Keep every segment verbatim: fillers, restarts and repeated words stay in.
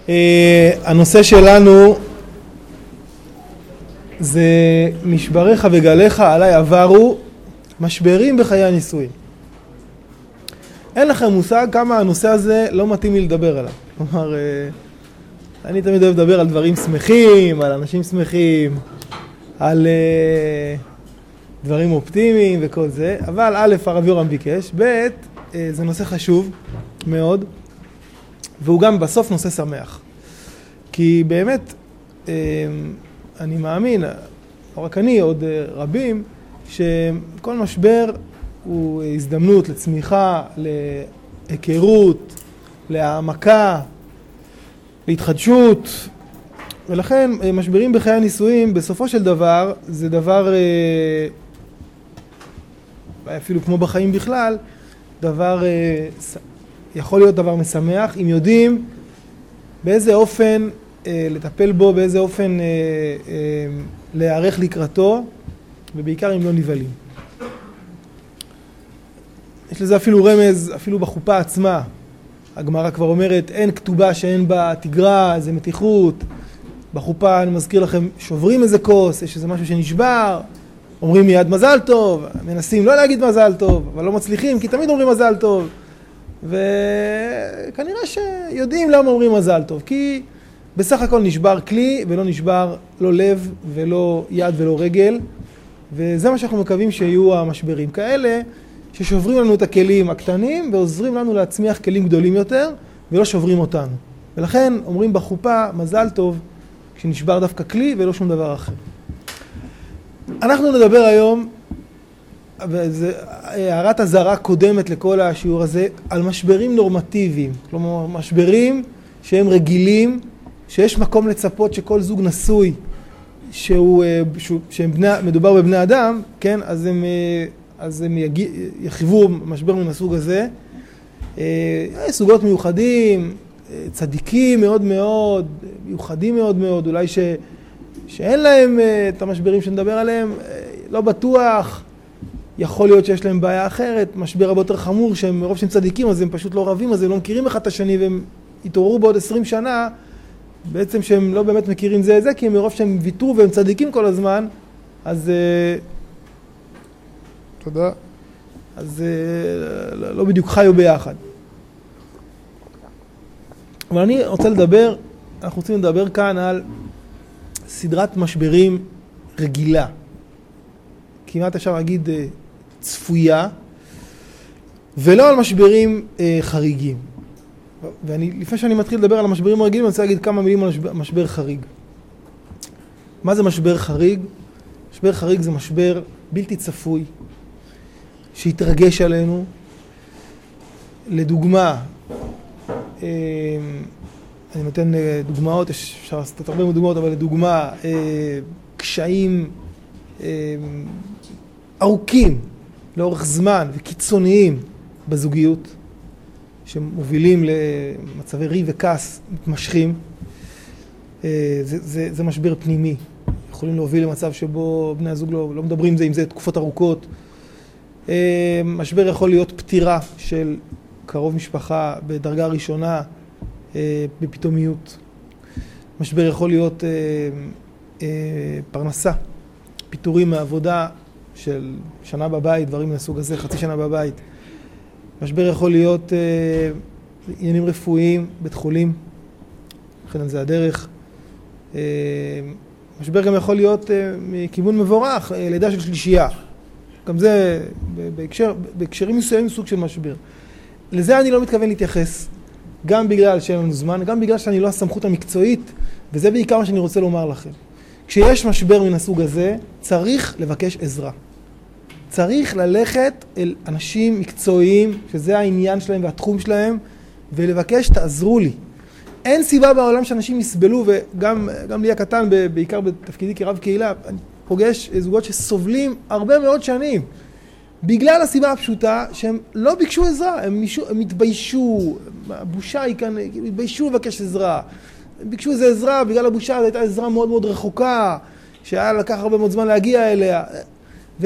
הנושא שלנו זה משבריך וגליך עליי עברו, משברים בחיי הנישואים. אין לכם מושג כמה הנושא הזה לא מתאים לי לדבר עליו. כלומר, אני תמיד אוהב לדבר על דברים שמחים, על אנשים שמחים, על דברים אופטימיים וכל זה. אבל א', הרב יורם ביקש, ב', זה נושא חשוב מאוד, והוא גם בסוף נושא שמח. כי באמת, אני מאמין, לא רק אני, עוד רבים, שכל משבר הוא הזדמנות לצמיחה, להיכרות, להעמקה, להתחדשות. ולכן משברים בחיי הנישואים בסופו של דבר זה דבר, אפילו כמו בחיים בכלל, דבר יכול להיות דבר משמח אם יודעים באיזה אופן לטפל בו, באיזה אופן להיערך לקראתו, ובעיקר אם לא נבלים. יש לזה אפילו רמז, אפילו בחופה עצמה. הגמרא כבר אומרת, אין כתובה שאין בה תגרה, איזה מתיחות. בחופה, אני מזכיר לכם, שוברים איזה כוס, יש איזה משהו שנשבר, אומרים מיד מזל טוב, מנסים לא להגיד מזל טוב, אבל לא מצליחים, כי תמיד אומרים מזל טוב. וכנראה שיודעים למה אומרים מזל טוב, כי בסך הכל נשבר כלי ולא נשבר לא לב ולא יד ולא רגל, וזה מה שאנחנו מקווים שיהיו המשברים כאלה, ששוברים לנו את הכלים הקטנים ועוזרים לנו להצמיח כלים גדולים יותר ולא שוברים אותנו. ולכן אומרים בחופה מזל טוב כשנשבר דווקא כלי ולא שום דבר אחר. אנחנו נדבר היום, וזו הערת הזרה קודמת לכל השיעור הזה, על משברים נורמטיביים. כלומר, משברים שהם רגילים, שיש מקום לצפות שכל זוג נשוי, שהוא, שהם בני, מדובר בבני אדם, כן? אז הם, אז הם יגיע, יחוו משבר מן הסוג הזה. סוגות מיוחדים, צדיקים מאוד מאוד, מיוחדים מאוד מאוד, אולי ש, שאין להם את המשברים שנדבר עליהם, לא בטוח. יכול להיות שיש להם בעיה אחרת, משבר הרבה יותר חמור, שהם מרוב שהם צדיקים, אז הם פשוט לא רבים, אז הם לא מכירים אחד את השני, והם התעוררו בעוד עשרים שנה, בעצם שהם לא באמת מכירים זה את זה, כי הם מרוב שהם ויתרו והם צדיקים כל הזמן, אז... תודה. אז לא בדיוק חיו ביחד. אבל אני רוצה לדבר, אנחנו רוצים לדבר כאן על סדרת משברים רגילה. כמעט אפשר להגיד צפויה, ולא על משברים חריגים. ואני, לפני שאני מתחיל לדבר על המשברים הרגילים, אני רוצה להגיד כמה מילים על משבר חריג. מה זה משבר חריג? משבר חריג זה משבר בלתי צפוי, שהתרגש עלינו. לדוגמה, אני נותן דוגמאות, אפשר לעשות הרבה דוגמאות, אבל לדוגמה, קשיים ארוכים לאורך זמן וקיצוניים בזוגיות, שמובילים למצבי ריב וכעס מתמשכים. זה, זה, זה משבר פנימי. יכולים להוביל למצב שבו בני הזוג לא, לא מדברים זה עם זה תקופות ארוכות. משבר יכול להיות פטירה של קרוב משפחה בדרגה ראשונה בפתאומיות. משבר יכול להיות פרנסה, פיטורים מעבודה של שנה בבית, דברים מהסוג הזה, חצי שנה בבית. משבר יכול להיות אה, עניינים רפואיים, בית חולים, לכן על זה הדרך. אה, משבר גם יכול להיות אה, מכיוון מבורך, אה, לידה של שלישייה. גם זה בהקשר, בהקשרים מסוימים סוג של משבר. לזה אני לא מתכוון להתייחס, גם בגלל שאין לנו זמן, גם בגלל שאני לא הסמכות המקצועית, וזה בעיקר מה שאני רוצה לומר לכם. כשיש משבר מן הסוג הזה, צריך לבקש עזרה. צריך ללכת אל אנשים מקצועיים, שזה העניין שלהם והתחום שלהם, ולבקש, תעזרו לי. אין סיבה בעולם שאנשים יסבלו, וגם גם לי הקטן, בעיקר בתפקידי כרב קהילה, אני פוגש זוגות שסובלים הרבה מאוד שנים, בגלל הסיבה הפשוטה שהם לא ביקשו עזרה, הם, מישהו, הם התביישו, הבושה היא כאן, התביישו לבקש עזרה. הם ביקשו איזו עזרה, בגלל הבושה זו הייתה עזרה מאוד מאוד רחוקה, שהיה לקח הרבה מאוד זמן להגיע אליה. ו...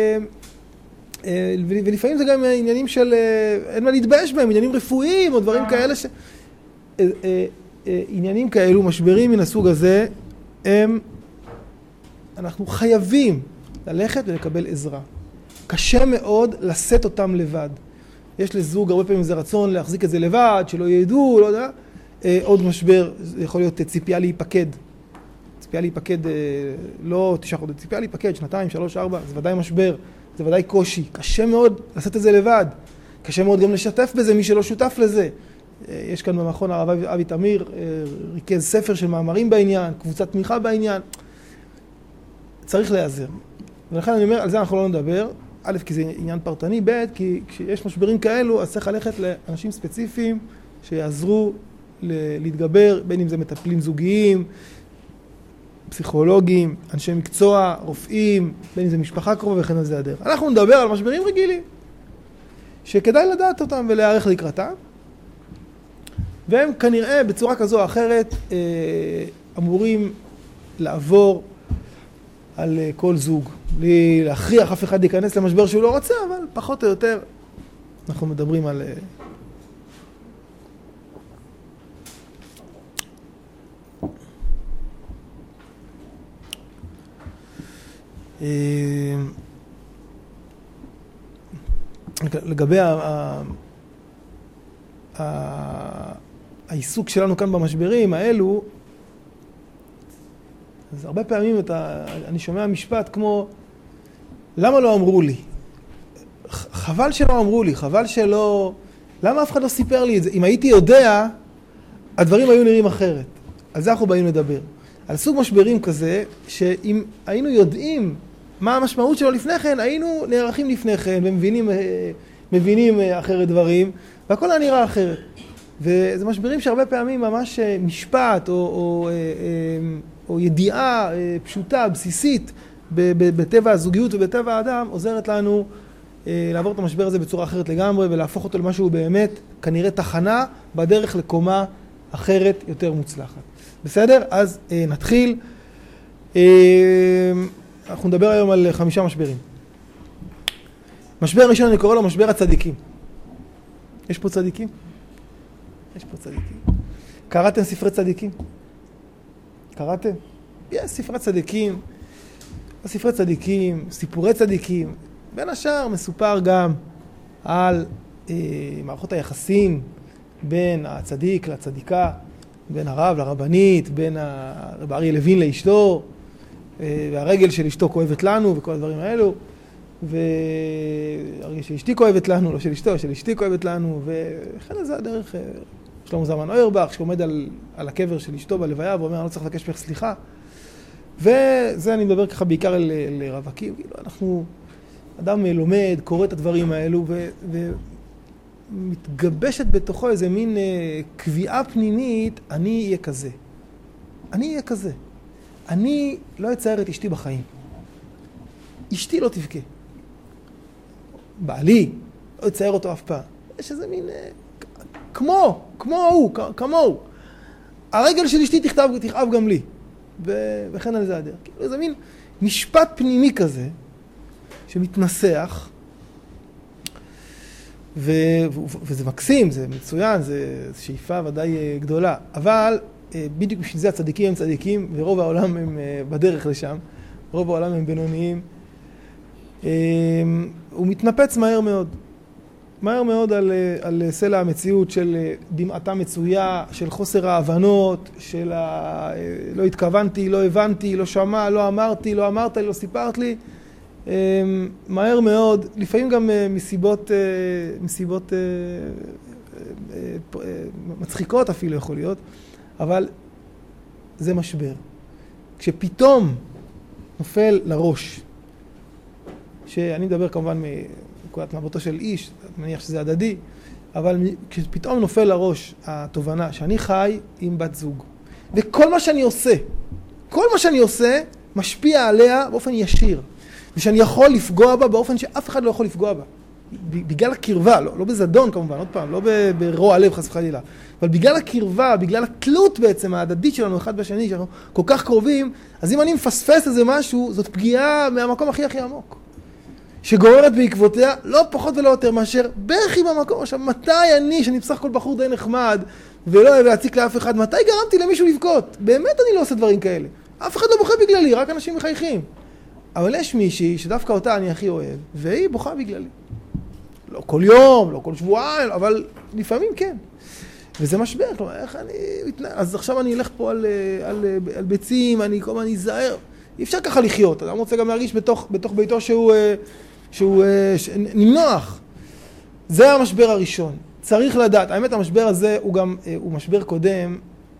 ולפעמים זה גם עניינים של, אין מה להתבייש בהם, עניינים רפואיים או דברים כאלה ש... עניינים כאלו, משברים מן הסוג הזה, הם, אנחנו חייבים ללכת ולקבל עזרה. קשה מאוד לשאת אותם לבד. יש לזוג הרבה פעמים זה רצון להחזיק את זה לבד, שלא ידעו, לא יודע. עוד משבר, זה יכול להיות ציפייה להיפקד. ציפייה להיפקד, לא תשעה חודשים, ציפייה להיפקד, שנתיים, שלוש, ארבע, זה ודאי משבר, זה ודאי קושי. קשה מאוד לשאת את זה לבד. קשה מאוד גם לשתף בזה מי שלא שותף לזה. יש כאן במכון הרב אבי תמיר, ריכז ספר של מאמרים בעניין, קבוצת תמיכה בעניין. צריך להיעזר. ולכן אני אומר, על זה אנחנו לא נדבר. א', כי זה עניין פרטני, ב', כי כשיש משברים כאלו, אז צריך ללכת לאנשים ספציפיים שיעזרו להתגבר, בין אם זה מטפלים זוגיים, פסיכולוגים, אנשי מקצוע, רופאים, בין אם זה משפחה קרובה וכן על זה הדרך. אנחנו נדבר על משברים רגילים, שכדאי לדעת אותם ולהיערך לקראתם, והם כנראה בצורה כזו או אחרת אמורים לעבור על כל זוג. בלי להכריח אף אחד להיכנס למשבר שהוא לא רוצה, אבל פחות או יותר אנחנו מדברים על... לגבי העיסוק שלנו כאן במשברים האלו, אז הרבה פעמים אני שומע משפט כמו, למה לא אמרו לי? חבל שלא אמרו לי, חבל שלא... למה אף אחד לא סיפר לי את זה? אם הייתי יודע, הדברים היו נראים אחרת. על זה אנחנו באים לדבר. על סוג משברים כזה, שאם היינו יודעים מה המשמעות שלו לפני כן, היינו נערכים לפני כן ומבינים מבינים אחרת דברים, והכל היה נראה אחרת. וזה משברים שהרבה פעמים ממש משפט או, או, או ידיעה פשוטה, בסיסית, בטבע הזוגיות ובטבע האדם, עוזרת לנו לעבור את המשבר הזה בצורה אחרת לגמרי, ולהפוך אותו למשהו באמת, כנראה תחנה, בדרך לקומה אחרת יותר מוצלחת. בסדר? אז נתחיל. אנחנו נדבר היום על חמישה משברים. משבר ראשון אני קורא לו משבר הצדיקים. יש פה צדיקים? יש פה צדיקים. קראתם ספרי צדיקים? קראתם? יש ספרי צדיקים. ספרי צדיקים, סיפורי צדיקים. בין השאר מסופר גם על אה, מערכות היחסים בין הצדיק לצדיקה, בין הרב לרבנית, בין הרב אריה לוין לאשתו, והרגל של אשתו כואבת לנו וכל הדברים האלו, והרגל של אשתי כואבת לנו, לא של אשתו, של אשתי כואבת לנו, וכן זה הדרך שלמה זלמן אוירבך, שעומד על, על הקבר של אשתו בלוויה, ואומר, אני לא צריך לבקש ממך סליחה. וזה אני מדבר ככה בעיקר אל, לרווקים, כאילו אנחנו, אדם לומד, קורא את הדברים האלו, ו... ו מתגבשת בתוכו איזה מין אה, קביעה פנימית, אני אהיה כזה. אני אהיה כזה. אני לא אצייר את אשתי בחיים. אשתי לא תבכה. בעלי, לא אצייר אותו אף פעם. יש איזה מין, אה, כמו, כמו הוא, כמוהו. הרגל של אשתי תכתב, תכאב גם לי. ו- וכן על זה הדרך. כאילו איזה מין משפט פנימי כזה, שמתנסח, ו... וזה מקסים, זה מצוין, זה שאיפה ודאי גדולה. אבל בדיוק בשביל זה הצדיקים הם צדיקים, ורוב העולם הם בדרך לשם. רוב העולם הם בינוניים. הוא מתנפץ מהר מאוד. מהר מאוד על, על סלע המציאות של דמעתה מצויה, של חוסר ההבנות, של ה... לא התכוונתי, לא הבנתי, לא שמע, לא אמרתי, לא אמרת לי, לא סיפרת לי. מהר מאוד, לפעמים גם מסיבות, מסיבות מצחיקות אפילו יכול להיות, אבל זה משבר. כשפתאום נופל לראש, שאני מדבר כמובן מנקודת מבטו של איש, אני מניח שזה הדדי, אבל כשפתאום נופל לראש התובנה שאני חי עם בת זוג, וכל מה שאני עושה, כל מה שאני עושה משפיע עליה באופן ישיר. ושאני יכול לפגוע בה באופן שאף אחד לא יכול לפגוע בה. בגלל הקרבה, לא, לא בזדון כמובן, עוד פעם, לא ברוע לב חס וחלילה, אבל בגלל הקרבה, בגלל התלות בעצם ההדדית שלנו אחד בשני, שאנחנו כל כך קרובים, אז אם אני מפספס איזה משהו, זאת פגיעה מהמקום הכי הכי עמוק. שגוררת בעקבותיה לא פחות ולא יותר מאשר בכי במקום. עכשיו, מתי אני, שאני בסך הכל בחור די נחמד, ולא אוהב להציק לאף אחד. מתי גרמתי למישהו לבכות? באמת אני לא עושה דברים כאלה. אף אחד לא בוכה בגללי, רק אנשים מחייכים. אבל יש מישהי שדווקא אותה אני הכי אוהב, והיא בוכה בגללי. לא כל יום, לא כל שבועיים, אבל לפעמים כן. וזה משבר, כלומר, איך אני מתנהל? אז עכשיו אני אלך פה על, על, על ביצים, אני כל הזמן נזהר. אי אפשר ככה לחיות. אדם רוצה גם להרגיש בתוך, בתוך ביתו שהוא, שהוא נמנוח. זה המשבר הראשון. צריך לדעת. האמת, המשבר הזה הוא גם, הוא משבר קודם,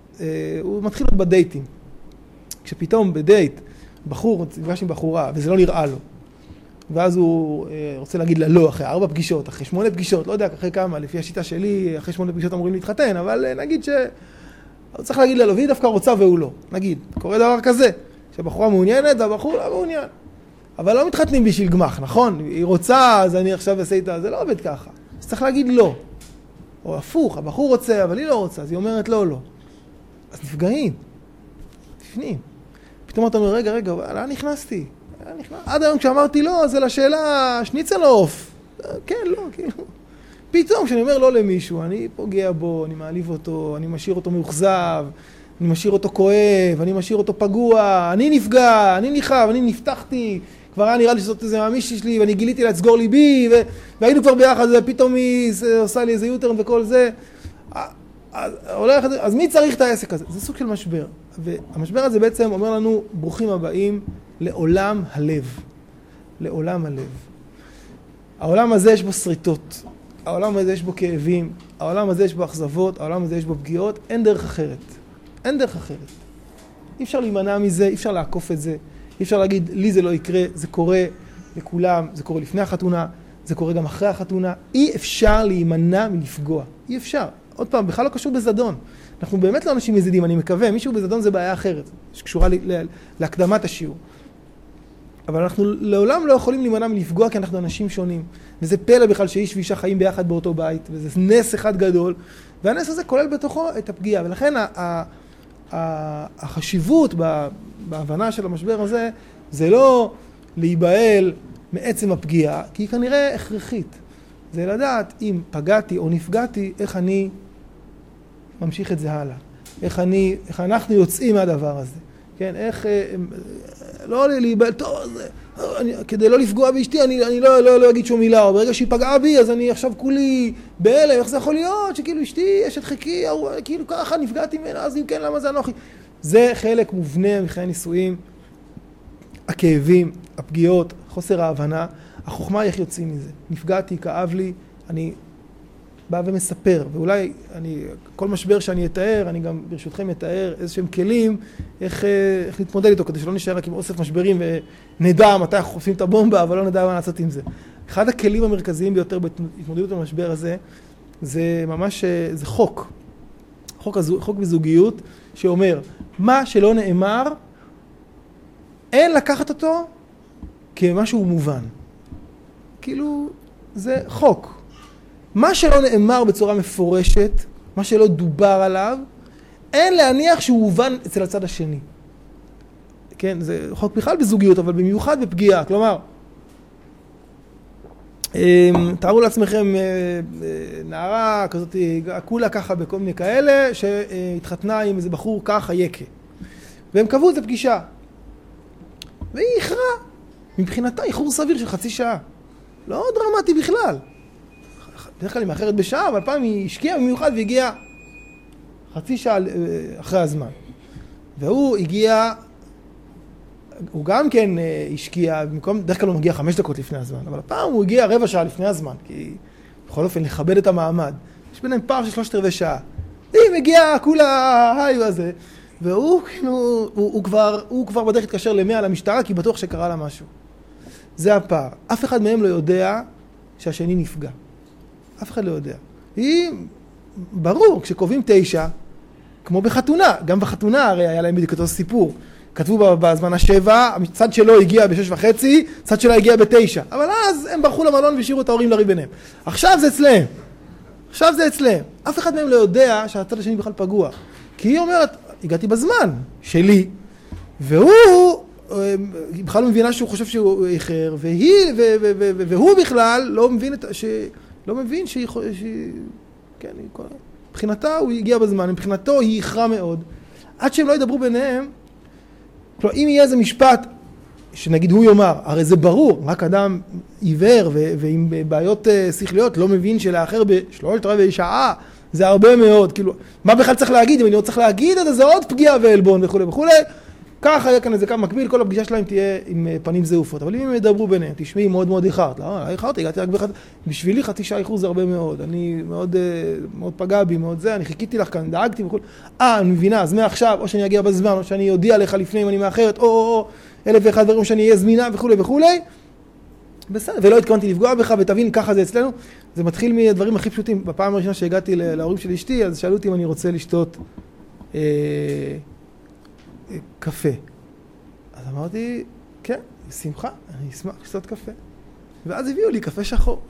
הוא מתחיל להיות בדייטים. כשפתאום בדייט, בחור, נפגש עם בחורה, וזה לא נראה לו. ואז הוא רוצה להגיד לה לא, אחרי ארבע פגישות, אחרי שמונה פגישות, לא יודע, אחרי כמה, לפי השיטה שלי, אחרי שמונה פגישות אמורים להתחתן, אבל נגיד ש... הוא צריך להגיד לה לא, והיא דווקא רוצה והוא לא. נגיד, קורה דבר כזה, שהבחורה מעוניינת והבחור לא מעוניין. אבל לא מתחתנים בשביל גמח, נכון? היא רוצה, אז אני עכשיו אעשה איתה, זה לא עובד ככה. אז צריך להגיד לא. או הפוך, הבחור רוצה, אבל היא לא רוצה, אז היא אומרת לא, לא. אז נפגעים. תפנים. פתאום אתה אומר, רגע, רגע, לאן נכנסתי? עד היום כשאמרתי לא, זה לשאלה שניצל עוף. כן, לא, כאילו. פתאום כשאני אומר לא למישהו, אני פוגע בו, אני מעליב אותו, אני משאיר אותו מאוכזב, אני משאיר אותו כואב, אני משאיר אותו פגוע, אני נפגע, אני ניחב, אני נפתחתי, כבר היה נראה לי שזאת איזה מהמישהי שלי, ואני גיליתי לה לסגור ליבי, והיינו כבר ביחד, ופתאום היא עושה לי איזה יוטרן וכל זה. אז, אז מי צריך את העסק הזה? זה סוג של משבר. והמשבר הזה בעצם אומר לנו, ברוכים הבאים לעולם הלב. לעולם הלב. העולם הזה יש בו שריטות. העולם הזה יש בו כאבים. העולם הזה יש בו אכזבות. העולם הזה יש בו פגיעות. אין דרך אחרת. אין דרך אחרת. אי אפשר להימנע מזה, אי אפשר לעקוף את זה. אי אפשר להגיד, לי זה לא יקרה, זה קורה לכולם, זה קורה לפני החתונה, זה קורה גם אחרי החתונה. אי אפשר להימנע מלפגוע. אי אפשר. עוד פעם, בכלל לא קשור בזדון. אנחנו באמת לא אנשים מזידים, אני מקווה. מישהו בזדון זה בעיה אחרת, שקשורה להקדמת השיעור. אבל אנחנו לעולם לא יכולים להימנע מלפגוע, כי אנחנו אנשים שונים. וזה פלא בכלל שאיש ואישה חיים ביחד באותו בית, וזה נס אחד גדול. והנס הזה כולל בתוכו את הפגיעה. ולכן החשיבות בהבנה של המשבר הזה, זה לא להיבהל מעצם הפגיעה, כי היא כנראה הכרחית. זה לדעת אם פגעתי או נפגעתי, איך אני ממשיך את זה הלאה. איך אני, איך אנחנו יוצאים מהדבר הזה. כן, איך, לא להיבהל, טוב, אני, כדי לא לפגוע באשתי, אני, אני לא, לא, לא אגיד שום מילה, או ברגע שהיא פגעה בי, אז אני עכשיו כולי בהלם, איך זה יכול להיות, שכאילו אשתי, אשת חיקי, כאילו ככה נפגעתי ממנה, אז אם כן, למה זה אנוכי? זה חלק מובנה מחיי נישואים, הכאבים, הפגיעות, חוסר ההבנה, החוכמה איך יוצאים מזה. נפגעתי, כאב לי, אני בא ומספר, ואולי אני, כל משבר שאני אתאר, אני גם ברשותכם אתאר איזשהם כלים, איך, איך להתמודד איתו, כדי שלא נשאר רק עם אוסף משברים ונדע מתי אנחנו חופשים את הבומבה, אבל לא נדע מה לעשות עם זה. אחד הכלים המרכזיים ביותר בהתמודדות במשבר הזה, זה ממש, זה חוק. חוק, חוק בזוגיות שאומר, מה שלא נאמר, אין לקחת אותו כמשהו מובן. כאילו, זה חוק. מה שלא נאמר בצורה מפורשת, מה שלא דובר עליו, אין להניח שהוא הובן אצל הצד השני. כן, זה חוק בכלל בזוגיות, אבל במיוחד בפגיעה. כלומר, תארו לעצמכם נערה כזאת, כולה ככה בכל מיני כאלה, שהתחתנה עם איזה בחור ככה יקה. והם קבעו את זה פגישה. והיא איחרה. מבחינתה איחור סביר של חצי שעה. לא דרמטי בכלל. בדרך כלל היא מאחרת בשעה, אבל פעם היא השקיעה במיוחד והגיעה חצי שעה אחרי הזמן. והוא הגיע, הוא גם כן השקיע, במקום, דרך כלל הוא מגיע חמש דקות לפני הזמן, אבל הפעם הוא הגיע רבע שעה לפני הזמן, כי בכל אופן לכבד את המעמד. יש ביניהם פער של שלושת רבעי שעה. היא מגיעה כולה היי הזה, והוא כאילו, הוא, הוא, כבר, הוא כבר בדרך התקשר למאה למשטרה, כי בטוח שקרה לה משהו. זה הפער. אף אחד מהם לא יודע שהשני נפגע. אף אחד לא יודע. היא, ברור, כשקובעים תשע, כמו בחתונה, גם בחתונה הרי היה להם בדיוק אותו סיפור. כתבו בזמן השבע, הצד שלו הגיע בשש וחצי, הצד שלו הגיע בתשע. אבל אז הם ברחו למלון והשאירו את ההורים לריב ביניהם. עכשיו זה אצלם. עכשיו זה אצלם. אף אחד מהם לא יודע שהצד השני בכלל פגוע. כי היא אומרת, הגעתי בזמן שלי, והוא בכלל לא מבינה שהוא חושב שהוא איחר, והיא, והוא בכלל לא מבין את, לא מבין שהיא, שהיא כן, היא מבחינתה הוא הגיע בזמן, מבחינתו היא איחרה מאוד. עד שהם לא ידברו ביניהם, כלומר, אם יהיה איזה משפט, שנגיד הוא יאמר, הרי זה ברור, רק אדם עיוור ו- ועם בעיות uh, שכליות לא מבין שלאחר בשלושת רבעי שעה, זה הרבה מאוד, כאילו, מה בכלל צריך להגיד? אם אני לא צריך להגיד את זה, זה עוד פגיעה ועלבון וכו' וכו'. ככה יהיה כאן איזה כמה מקביל, כל הפגישה שלהם תהיה עם פנים זעופות. אבל אם הם ידברו ביניהם, תשמעי, מאוד מאוד איחרת. לא, איחרתי, הגעתי רק בחצי, בשבילי חצי שעה איחור זה הרבה מאוד. אני מאוד, מאוד פגע בי, מאוד זה, אני חיכיתי לך כאן, דאגתי וכו'. אה, אני מבינה, אז מעכשיו, או שאני אגיע בזמן, או שאני אודיע לך לפני אם אני מאחרת, או, או, או, אלף ואחד דברים שאני אהיה זמינה וכו' וכו'. בסדר, ולא התכוונתי לפגוע בך, ותבין, ככה זה אצלנו. זה מתחיל מהדברים הכי פשוטים. בפעם הראשונה שהגעתי להורים של אשתי, אז שאלו אותי אם אני רוצה לשתות אה, אה, קפה. אז אמרתי, כן, בשמחה, אני אשמח לשתות קפה. ואז הביאו לי קפה שחור.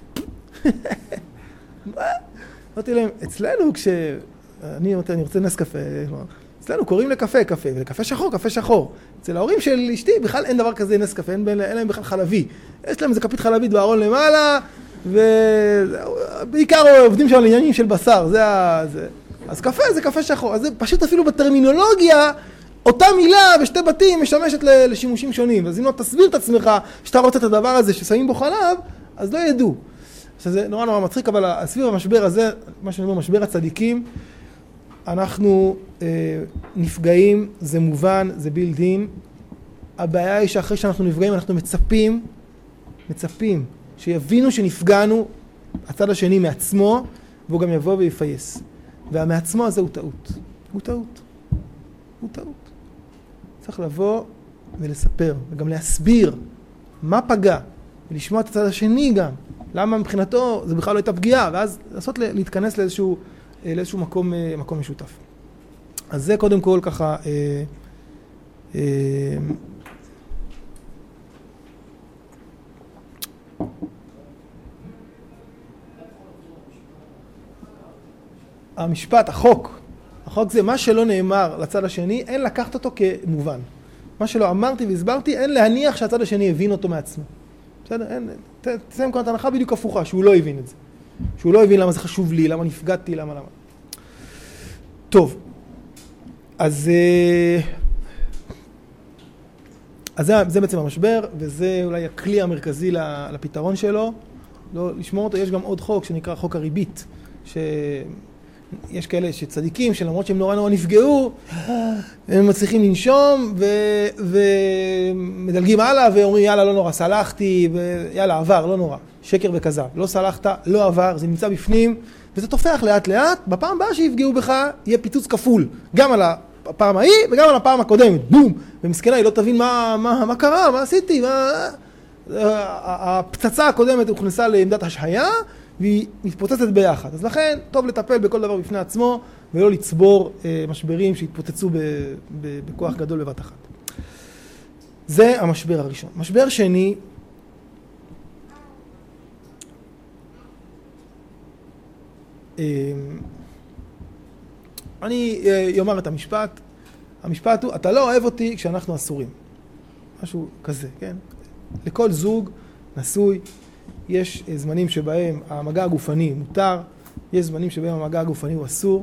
מה? אמרתי להם, אצלנו כש... אני אמרתי, אני רוצה נס קפה. אצלנו קוראים לקפה קפה, ולקפה שחור, קפה שחור. אצל ההורים של אשתי בכלל אין דבר כזה נס קפה, אין, אין להם בכלל חלבי. יש להם איזה כפית חלבית בארון למעלה, ובעיקר עובדים שם על עניינים של בשר, זה ה... זה... אז קפה זה קפה שחור. אז זה פשוט אפילו בטרמינולוגיה, אותה מילה בשתי בתים משמשת לשימושים שונים. אז אם לא תסביר את עצמך שאתה רוצה את הדבר הזה ששמים בו חלב, אז לא ידעו. שזה נורא נורא מצחיק, אבל סביב המשבר הזה, מה שאני אומר, משבר הצדיקים, אנחנו אה, נפגעים, זה מובן, זה בילדין. הבעיה היא שאחרי שאנחנו נפגעים, אנחנו מצפים, מצפים, שיבינו שנפגענו הצד השני מעצמו, והוא גם יבוא ויפייס. והמעצמו הזה הוא טעות. הוא טעות. הוא טעות. צריך לבוא ולספר, וגם להסביר מה פגע, ולשמוע את הצד השני גם. למה מבחינתו זה בכלל לא הייתה פגיעה, ואז לעשות להתכנס לאיזשהו, לאיזשהו מקום, מקום משותף. אז זה קודם כל ככה, אה, אה, המשפט, החוק, החוק זה מה שלא נאמר לצד השני, אין לקחת אותו כמובן. מה שלא אמרתי והסברתי, אין להניח שהצד השני הבין אותו מעצמו. בסדר? אין, תסיים כאן את ההנחה בדיוק הפוכה, שהוא לא הבין את זה. שהוא לא הבין למה זה חשוב לי, למה נפגעתי, למה למה. טוב, אז, אז זה, זה בעצם המשבר, וזה אולי הכלי המרכזי לפתרון שלו. לא לשמור אותו, יש גם עוד חוק שנקרא חוק הריבית, שיש כאלה שצדיקים, שלמרות שהם נורא נורא נפגעו, הם מצליחים לנשום ו... ומדלגים הלאה ואומרים יאללה לא נורא, סלחתי, ויאללה עבר, לא נורא, שקר וכזב, לא סלחת, לא עבר, זה נמצא בפנים, וזה תופח לאט לאט, בפעם הבאה שיפגעו בך יהיה פיצוץ כפול, גם על הפעם ההיא וגם על הפעם הקודמת, בום, ומסכנה היא לא תבין מה, מה, מה קרה, מה עשיתי, מה... הפצצה הקודמת הוכנסה לעמדת השהיה, והיא מתפוצצת ביחד. אז לכן, טוב לטפל בכל דבר בפני עצמו, ולא לצבור אה, משברים שהתפוצצו ב, ב, בכוח גדול בבת אחת. זה המשבר הראשון. משבר שני, אה, אני אה, יאמר את המשפט, המשפט הוא, אתה לא אוהב אותי כשאנחנו אסורים. משהו כזה, כן? לכל זוג נשוי, יש זמנים שבהם המגע הגופני מותר, יש זמנים שבהם המגע הגופני הוא אסור,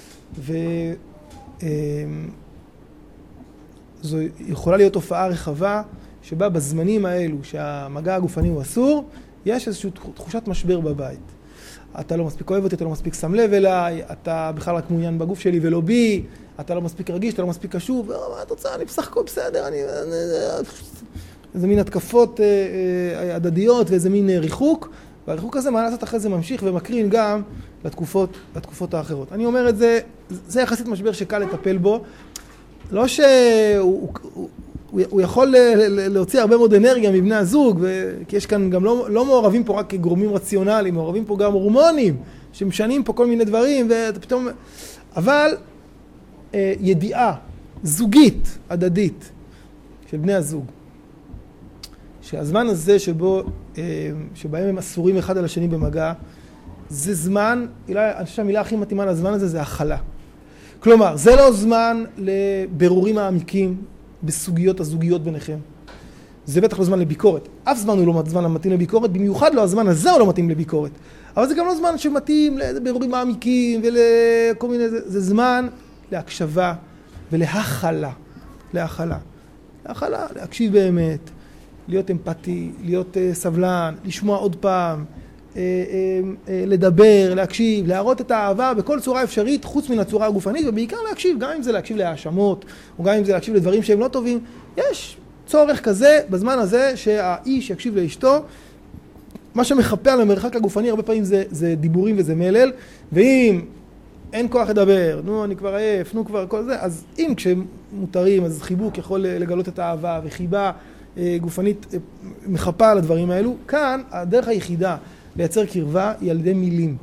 וזו יכולה להיות תופעה רחבה שבה בזמנים האלו שהמגע הגופני הוא אסור, יש איזושהי תחושת משבר בבית. אתה לא מספיק אוהב אותי, אתה לא מספיק שם לב אליי, אתה בכלל רק מעוניין בגוף שלי ולא בי, אתה לא מספיק רגיש, אתה לא מספיק קשוב, מה את רוצה? אני בסך הכל בסדר, אני... איזה מין התקפות הדדיות ואיזה מין ריחוק, והריחוק הזה, מה לעשות אחרי זה ממשיך ומקרין גם לתקופות, לתקופות האחרות. אני אומר את זה, זה יחסית משבר שקל לטפל בו, לא שהוא הוא, הוא, הוא יכול להוציא הרבה מאוד אנרגיה מבני הזוג, כי יש כאן גם לא, לא מעורבים פה רק כגורמים רציונליים, מעורבים פה גם הורמונים, שמשנים פה כל מיני דברים, ופתאום... אבל ידיעה זוגית, הדדית, של בני הזוג, שהזמן הזה שבו, שבהם הם אסורים אחד על השני במגע, זה זמן, אני חושב שהמילה הכי מתאימה לזמן הזה זה הכלה. כלומר, זה לא זמן לבירורים מעמיקים בסוגיות הזוגיות ביניכם. זה בטח לא זמן לביקורת. אף זמן הוא לא זמן מתאים לביקורת, במיוחד לא הזמן הזה הוא לא מתאים לביקורת. אבל זה גם לא זמן שמתאים לבירורים מעמיקים ולכל מיני, זה, זה זמן להקשבה ולהכלה. להכלה. להכלה, להקשיב באמת, להיות אמפתי, להיות uh, סבלן, לשמוע עוד פעם, uh, uh, uh, לדבר, להקשיב, להראות את האהבה בכל צורה אפשרית, חוץ מן הצורה הגופנית, ובעיקר להקשיב, גם אם זה להקשיב להאשמות, או גם אם זה להקשיב לדברים שהם לא טובים. יש צורך כזה בזמן הזה שהאיש יקשיב לאשתו. מה שמחפה על המרחק הגופני הרבה פעמים זה, זה דיבורים וזה מלל, ואם אין כוח לדבר, נו אני כבר עייף, נו כבר כל זה, אז אם כשמותרים, אז חיבוק יכול לגלות את האהבה וחיבה אה, גופנית אה, מחפה על הדברים האלו. כאן הדרך היחידה לייצר קרבה היא על ידי מילים,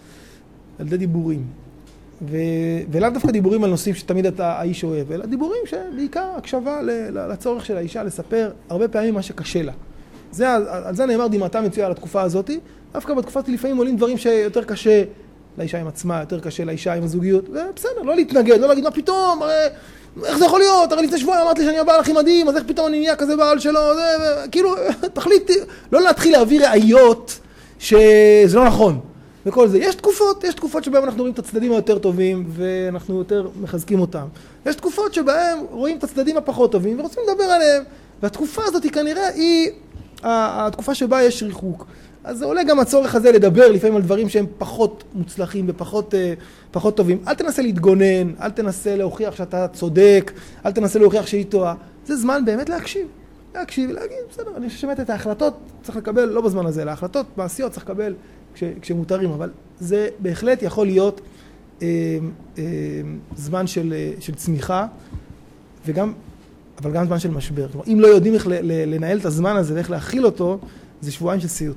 על ידי דיבורים. ו... ולאו דווקא דיבורים על נושאים שתמיד אתה האיש אוהב, אלא דיבורים שבעיקר הקשבה לצורך של האישה לספר הרבה פעמים מה שקשה לה. זה, על זה נאמר דמעתה מצויה על התקופה הזאת. דווקא בתקופה הזאת לפעמים עולים דברים שיותר קשה לאישה עם עצמה, יותר קשה לאישה עם הזוגיות, ובסדר, לא להתנגד, לא להגיד מה פתאום, הרי, איך זה יכול להיות? הרי לפני שבוע אמרת לי שאני הבעל הכי מדהים, אז איך פתאום אני נהיה כזה בעל שלו? זה, כאילו, תחליט, לא להתחיל להביא ראיות שזה לא נכון. וכל זה. יש תקופות, יש תקופות שבהם אנחנו רואים את הצדדים היותר טובים ואנחנו יותר מחזקים אותם. יש תקופות שבהם רואים את הצדדים הפחות טובים ורוצים לדבר עליהם. והתקופה הזאת היא כנראה היא התקופה שבה יש ריחוק. אז זה עולה גם הצורך הזה לדבר לפעמים על דברים שהם פחות מוצלחים ופחות פחות טובים. אל תנסה להתגונן, אל תנסה להוכיח שאתה צודק, אל תנסה להוכיח שהיא טועה. זה זמן באמת להקשיב. להקשיב ולהגיד, בסדר, אני שומעת את ההחלטות, צריך לקבל, לא בזמן הזה, להחלטות מעשיות צריך לקבל כש, כשמותרים, אבל זה בהחלט יכול להיות אה, אה, זמן של, של צמיחה, וגם, אבל גם זמן של משבר. כלומר, אם לא יודעים איך ל, ל, לנהל את הזמן הזה ואיך להכיל אותו, זה שבועיים של סיוט.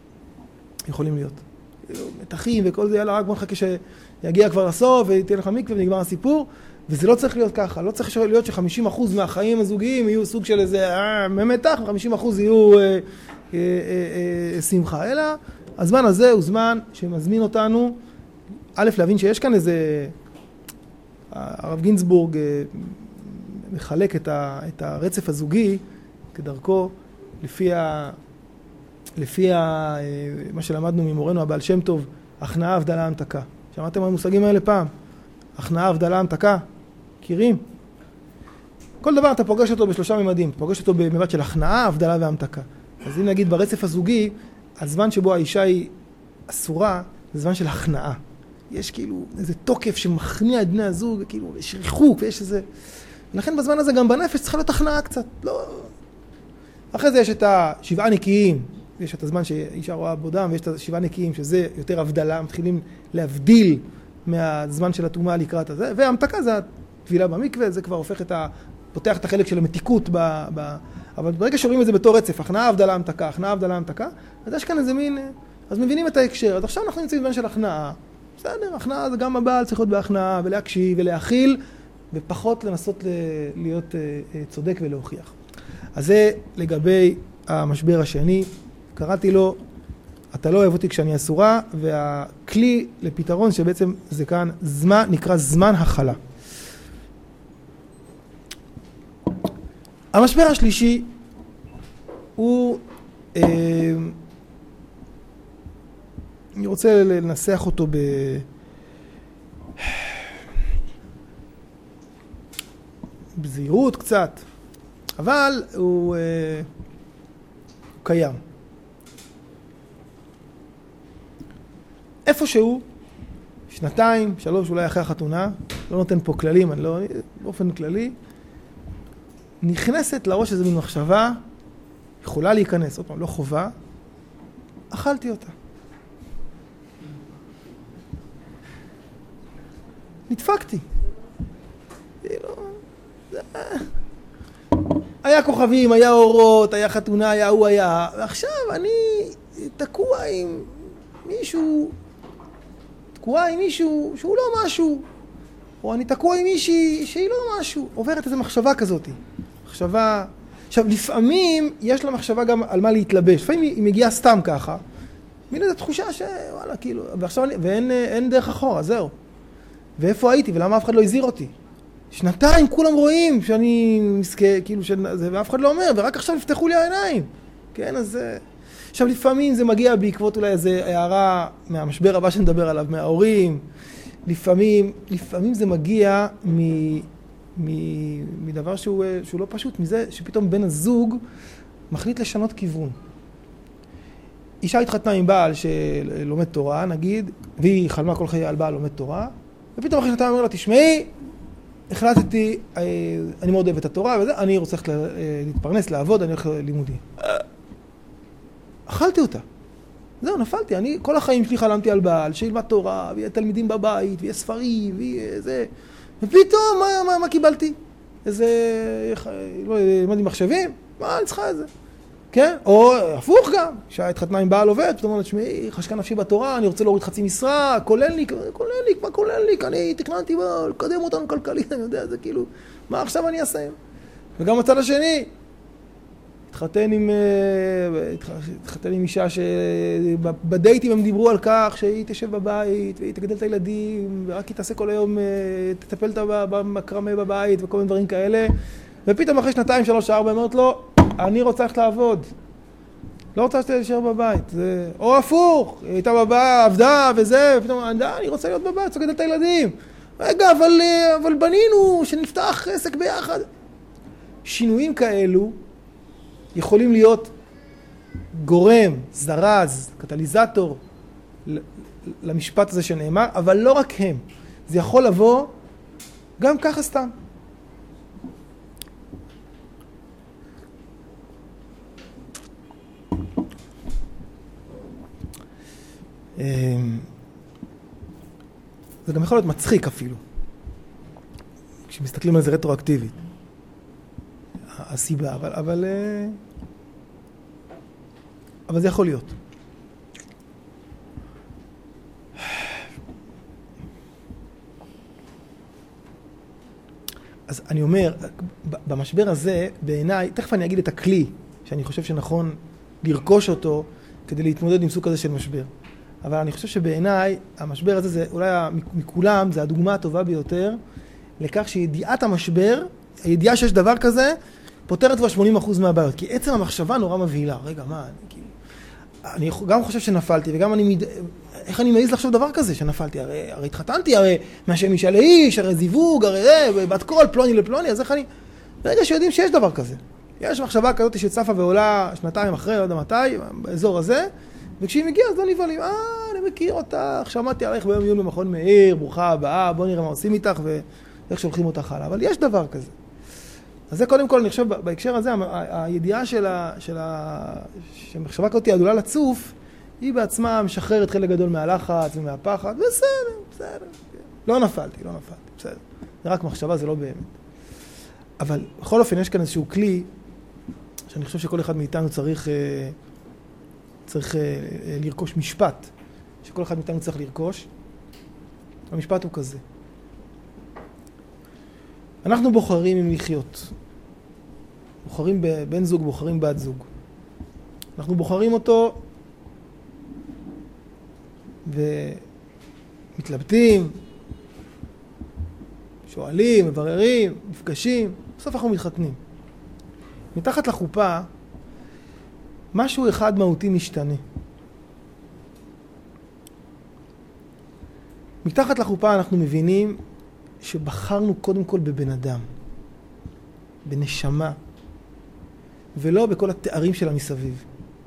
יכולים להיות. מתחים וכל זה, יאללה, רק בוא נחכה שיגיע כבר לסוף, ותהיה לך מקווה ונגמר הסיפור, וזה לא צריך להיות ככה. לא צריך להיות ש-חמישים אחוז מהחיים הזוגיים יהיו סוג של איזה אה, ממתח, ו-חמישים אחוז יהיו אה, אה, אה, אה, שמחה. אלא, הזמן הזה הוא זמן שמזמין אותנו, א', להבין שיש כאן איזה, הרב גינזבורג מחלק את, ה, את הרצף הזוגי כדרכו, לפי, ה, לפי ה, מה שלמדנו ממורנו הבעל שם טוב, הכנעה, הבדלה, המתקה. שמעתם על המושגים האלה פעם? הכנעה, הבדלה, המתקה? מכירים? כל דבר אתה פוגש אותו בשלושה ממדים, פוגש אותו במבט של הכנעה, הבדלה והמתקה. אז אם נגיד ברצף הזוגי, הזמן שבו האישה היא אסורה, זה זמן של הכנעה. יש כאילו איזה תוקף שמכניע את בני הזוג, כאילו יש ריחוק ויש איזה... ולכן בזמן הזה גם בנפש צריכה להיות הכנעה קצת. לא... אחרי זה יש את השבעה נקיים, יש את הזמן שאישה רואה בודם, ויש את השבעה נקיים, שזה יותר הבדלה, מתחילים להבדיל מהזמן של הטומאה לקראת הזה, והמתקה זה הטבילה במקווה, זה כבר הופך את ה... פותח את החלק של המתיקות ב... ב... אבל ברגע שרואים את זה בתור רצף, הכנעה, הבדלה, המתקה, הכנעה, הבדלה, המתקה, אז יש כאן איזה מין... אז מבינים את ההקשר. אז עכשיו אנחנו נמצאים בזמן של הכנעה. בסדר, הכנעה זה גם הבעל צריך להיות בהכנעה, ולהקשיב ולהכיל, ופחות לנסות להיות צודק ולהוכיח. אז זה לגבי המשבר השני. קראתי לו, אתה לא אוהב אותי כשאני אסורה, והכלי לפתרון שבעצם זה כאן זמן, נקרא זמן הכלה. המשבר השלישי הוא, אה, אני רוצה לנסח אותו ב... בזהירות קצת, אבל הוא, אה, הוא קיים. איפשהו, שנתיים, שלוש, אולי אחרי החתונה, לא נותן פה כללים, אני לא, באופן כללי, נכנסת לראש איזו מין מחשבה, יכולה להיכנס, עוד פעם, לא חובה, אכלתי אותה. נדפקתי. היה כוכבים, היה אורות, היה חתונה, היה הוא היה, ועכשיו אני תקוע עם מישהו, תקוע עם מישהו שהוא לא משהו, או אני תקוע עם מישהי שהיא לא משהו, עוברת איזו מחשבה כזאת. מחשבה, עכשיו לפעמים יש לה מחשבה גם על מה להתלבש, לפעמים היא מגיעה סתם ככה, מין איזו תחושה שוואלה כאילו, ועכשיו, ואין אין דרך אחורה, זהו. ואיפה הייתי ולמה אף אחד לא הזהיר אותי? שנתיים כולם רואים שאני מסכה, כאילו, שזה, ואף אחד לא אומר, ורק עכשיו יפתחו לי העיניים. כן, אז... עכשיו, לפעמים זה מגיע בעקבות אולי איזו הערה מהמשבר הבא שנדבר עליו, מההורים. לפעמים, לפעמים זה מגיע מ, מ, מדבר שהוא, שהוא לא פשוט, מזה שפתאום בן הזוג מחליט לשנות כיוון. אישה התחתנה עם בעל שלומד תורה, נגיד, והיא חלמה כל חיי על בעל לומד תורה, ופתאום אחרי שנתיים אומר לה, תשמעי, החלטתי, אני מאוד אוהב את התורה, וזה, אני רוצה להתפרנס, לעבוד, אני הולך ללימודי. אכלתי אותה. זהו, נפלתי. אני כל החיים שלי חלמתי על בעל, שילמד תורה, ויהיה תלמידים בבית, ויהיה ספרים, ויהיה זה. ופתאום, מה, מה, מה קיבלתי? איזה, לא למדתי מחשבים? מה, אני צריכה את זה? כן? או הפוך גם, שהתחתנה עם בעל עובד, פתאום אומרת, שמי, חשקה נפשי בתורה, אני רוצה להוריד חצי משרה, כולל לי, כולל לי, מה כולל לי? אני תכננתי לקדם אותנו כלכלית, אני יודע, זה כאילו, מה עכשיו אני אעשה? וגם הצד השני, התחתן עם, התחתן עם אישה שבדייטים הם דיברו על כך שהיא תשב בבית והיא תגדל את הילדים ורק היא תעשה כל היום, תטפל במקרמה בבית וכל מיני דברים כאלה, ופתאום אחרי שנתיים, שלוש, ארבע, אמרת לו, אני רוצה ללכת לעבוד. לא רוצה להישאר בבית. זה... או הפוך, היא הייתה בבית, עבדה וזה, ופתאום, אני רוצה להיות בבית, רוצה לגדל את הילדים. רגע, אבל, אבל בנינו, שנפתח עסק ביחד. שינויים כאלו יכולים להיות גורם, זרז, קטליזטור למשפט הזה שנאמר, אבל לא רק הם. זה יכול לבוא גם ככה סתם. זה גם יכול להיות מצחיק אפילו, כשמסתכלים על זה רטרואקטיבית, הסיבה, אבל, אבל, אבל זה יכול להיות. אז אני אומר, במשבר הזה, בעיניי, תכף אני אגיד את הכלי, שאני חושב שנכון לרכוש אותו, כדי להתמודד עם סוג כזה של משבר. אבל אני חושב שבעיניי, המשבר הזה, זה, אולי מכולם, זה הדוגמה הטובה ביותר, לכך שידיעת המשבר, הידיעה שיש דבר כזה, פותרת כבר שמונים אחוז מהבעיות. כי עצם המחשבה נורא מבהילה. רגע, מה, אני כאילו... אני גם חושב שנפלתי, וגם אני... איך אני מעיז לחשוב דבר כזה שנפלתי? הרי, הרי התחתנתי, הרי מהשם אישה לאיש, הרי זיווג, הרי בת קול, פלוני לפלוני, אז איך אני... ברגע שיודעים שיש דבר כזה. יש מחשבה כזאת שצפה ועולה שנתיים אחרי, לא יודע מתי, באזור הזה, וכשהיא מגיעה, אז לא נבהלים, אה, אני מכיר אותך, שמעתי עליך ביום עיון במכון מאיר, ברוכה הבאה, בוא נראה מה עושים איתך ואיך שולחים אותך הלאה. אבל יש דבר כזה. אז זה קודם כל, אני חושב, בהקשר הזה, הידיעה של ה... של ה... שמחשבה כזאת עלולה לצוף, היא בעצמה משחררת חלק גדול מהלחץ ומהפחד, בסדר, בסדר. לא נפלתי, לא נפלתי, בסדר. זה רק מחשבה, זה לא באמת. אבל בכל אופן, יש כאן איזשהו כלי, שאני חושב שכל אחד מאיתנו צריך... צריך לרכוש משפט, שכל אחד מאיתנו צריך לרכוש. המשפט הוא כזה. אנחנו בוחרים עם לחיות. בוחרים בן זוג, בוחרים בת זוג. אנחנו בוחרים אותו ומתלבטים, שואלים, מבררים, מפגשים, בסוף אנחנו מתחתנים. מתחת לחופה, משהו אחד מהותי משתנה. מתחת לחופה אנחנו מבינים שבחרנו קודם כל בבן אדם, בנשמה, ולא בכל התארים שלה מסביב.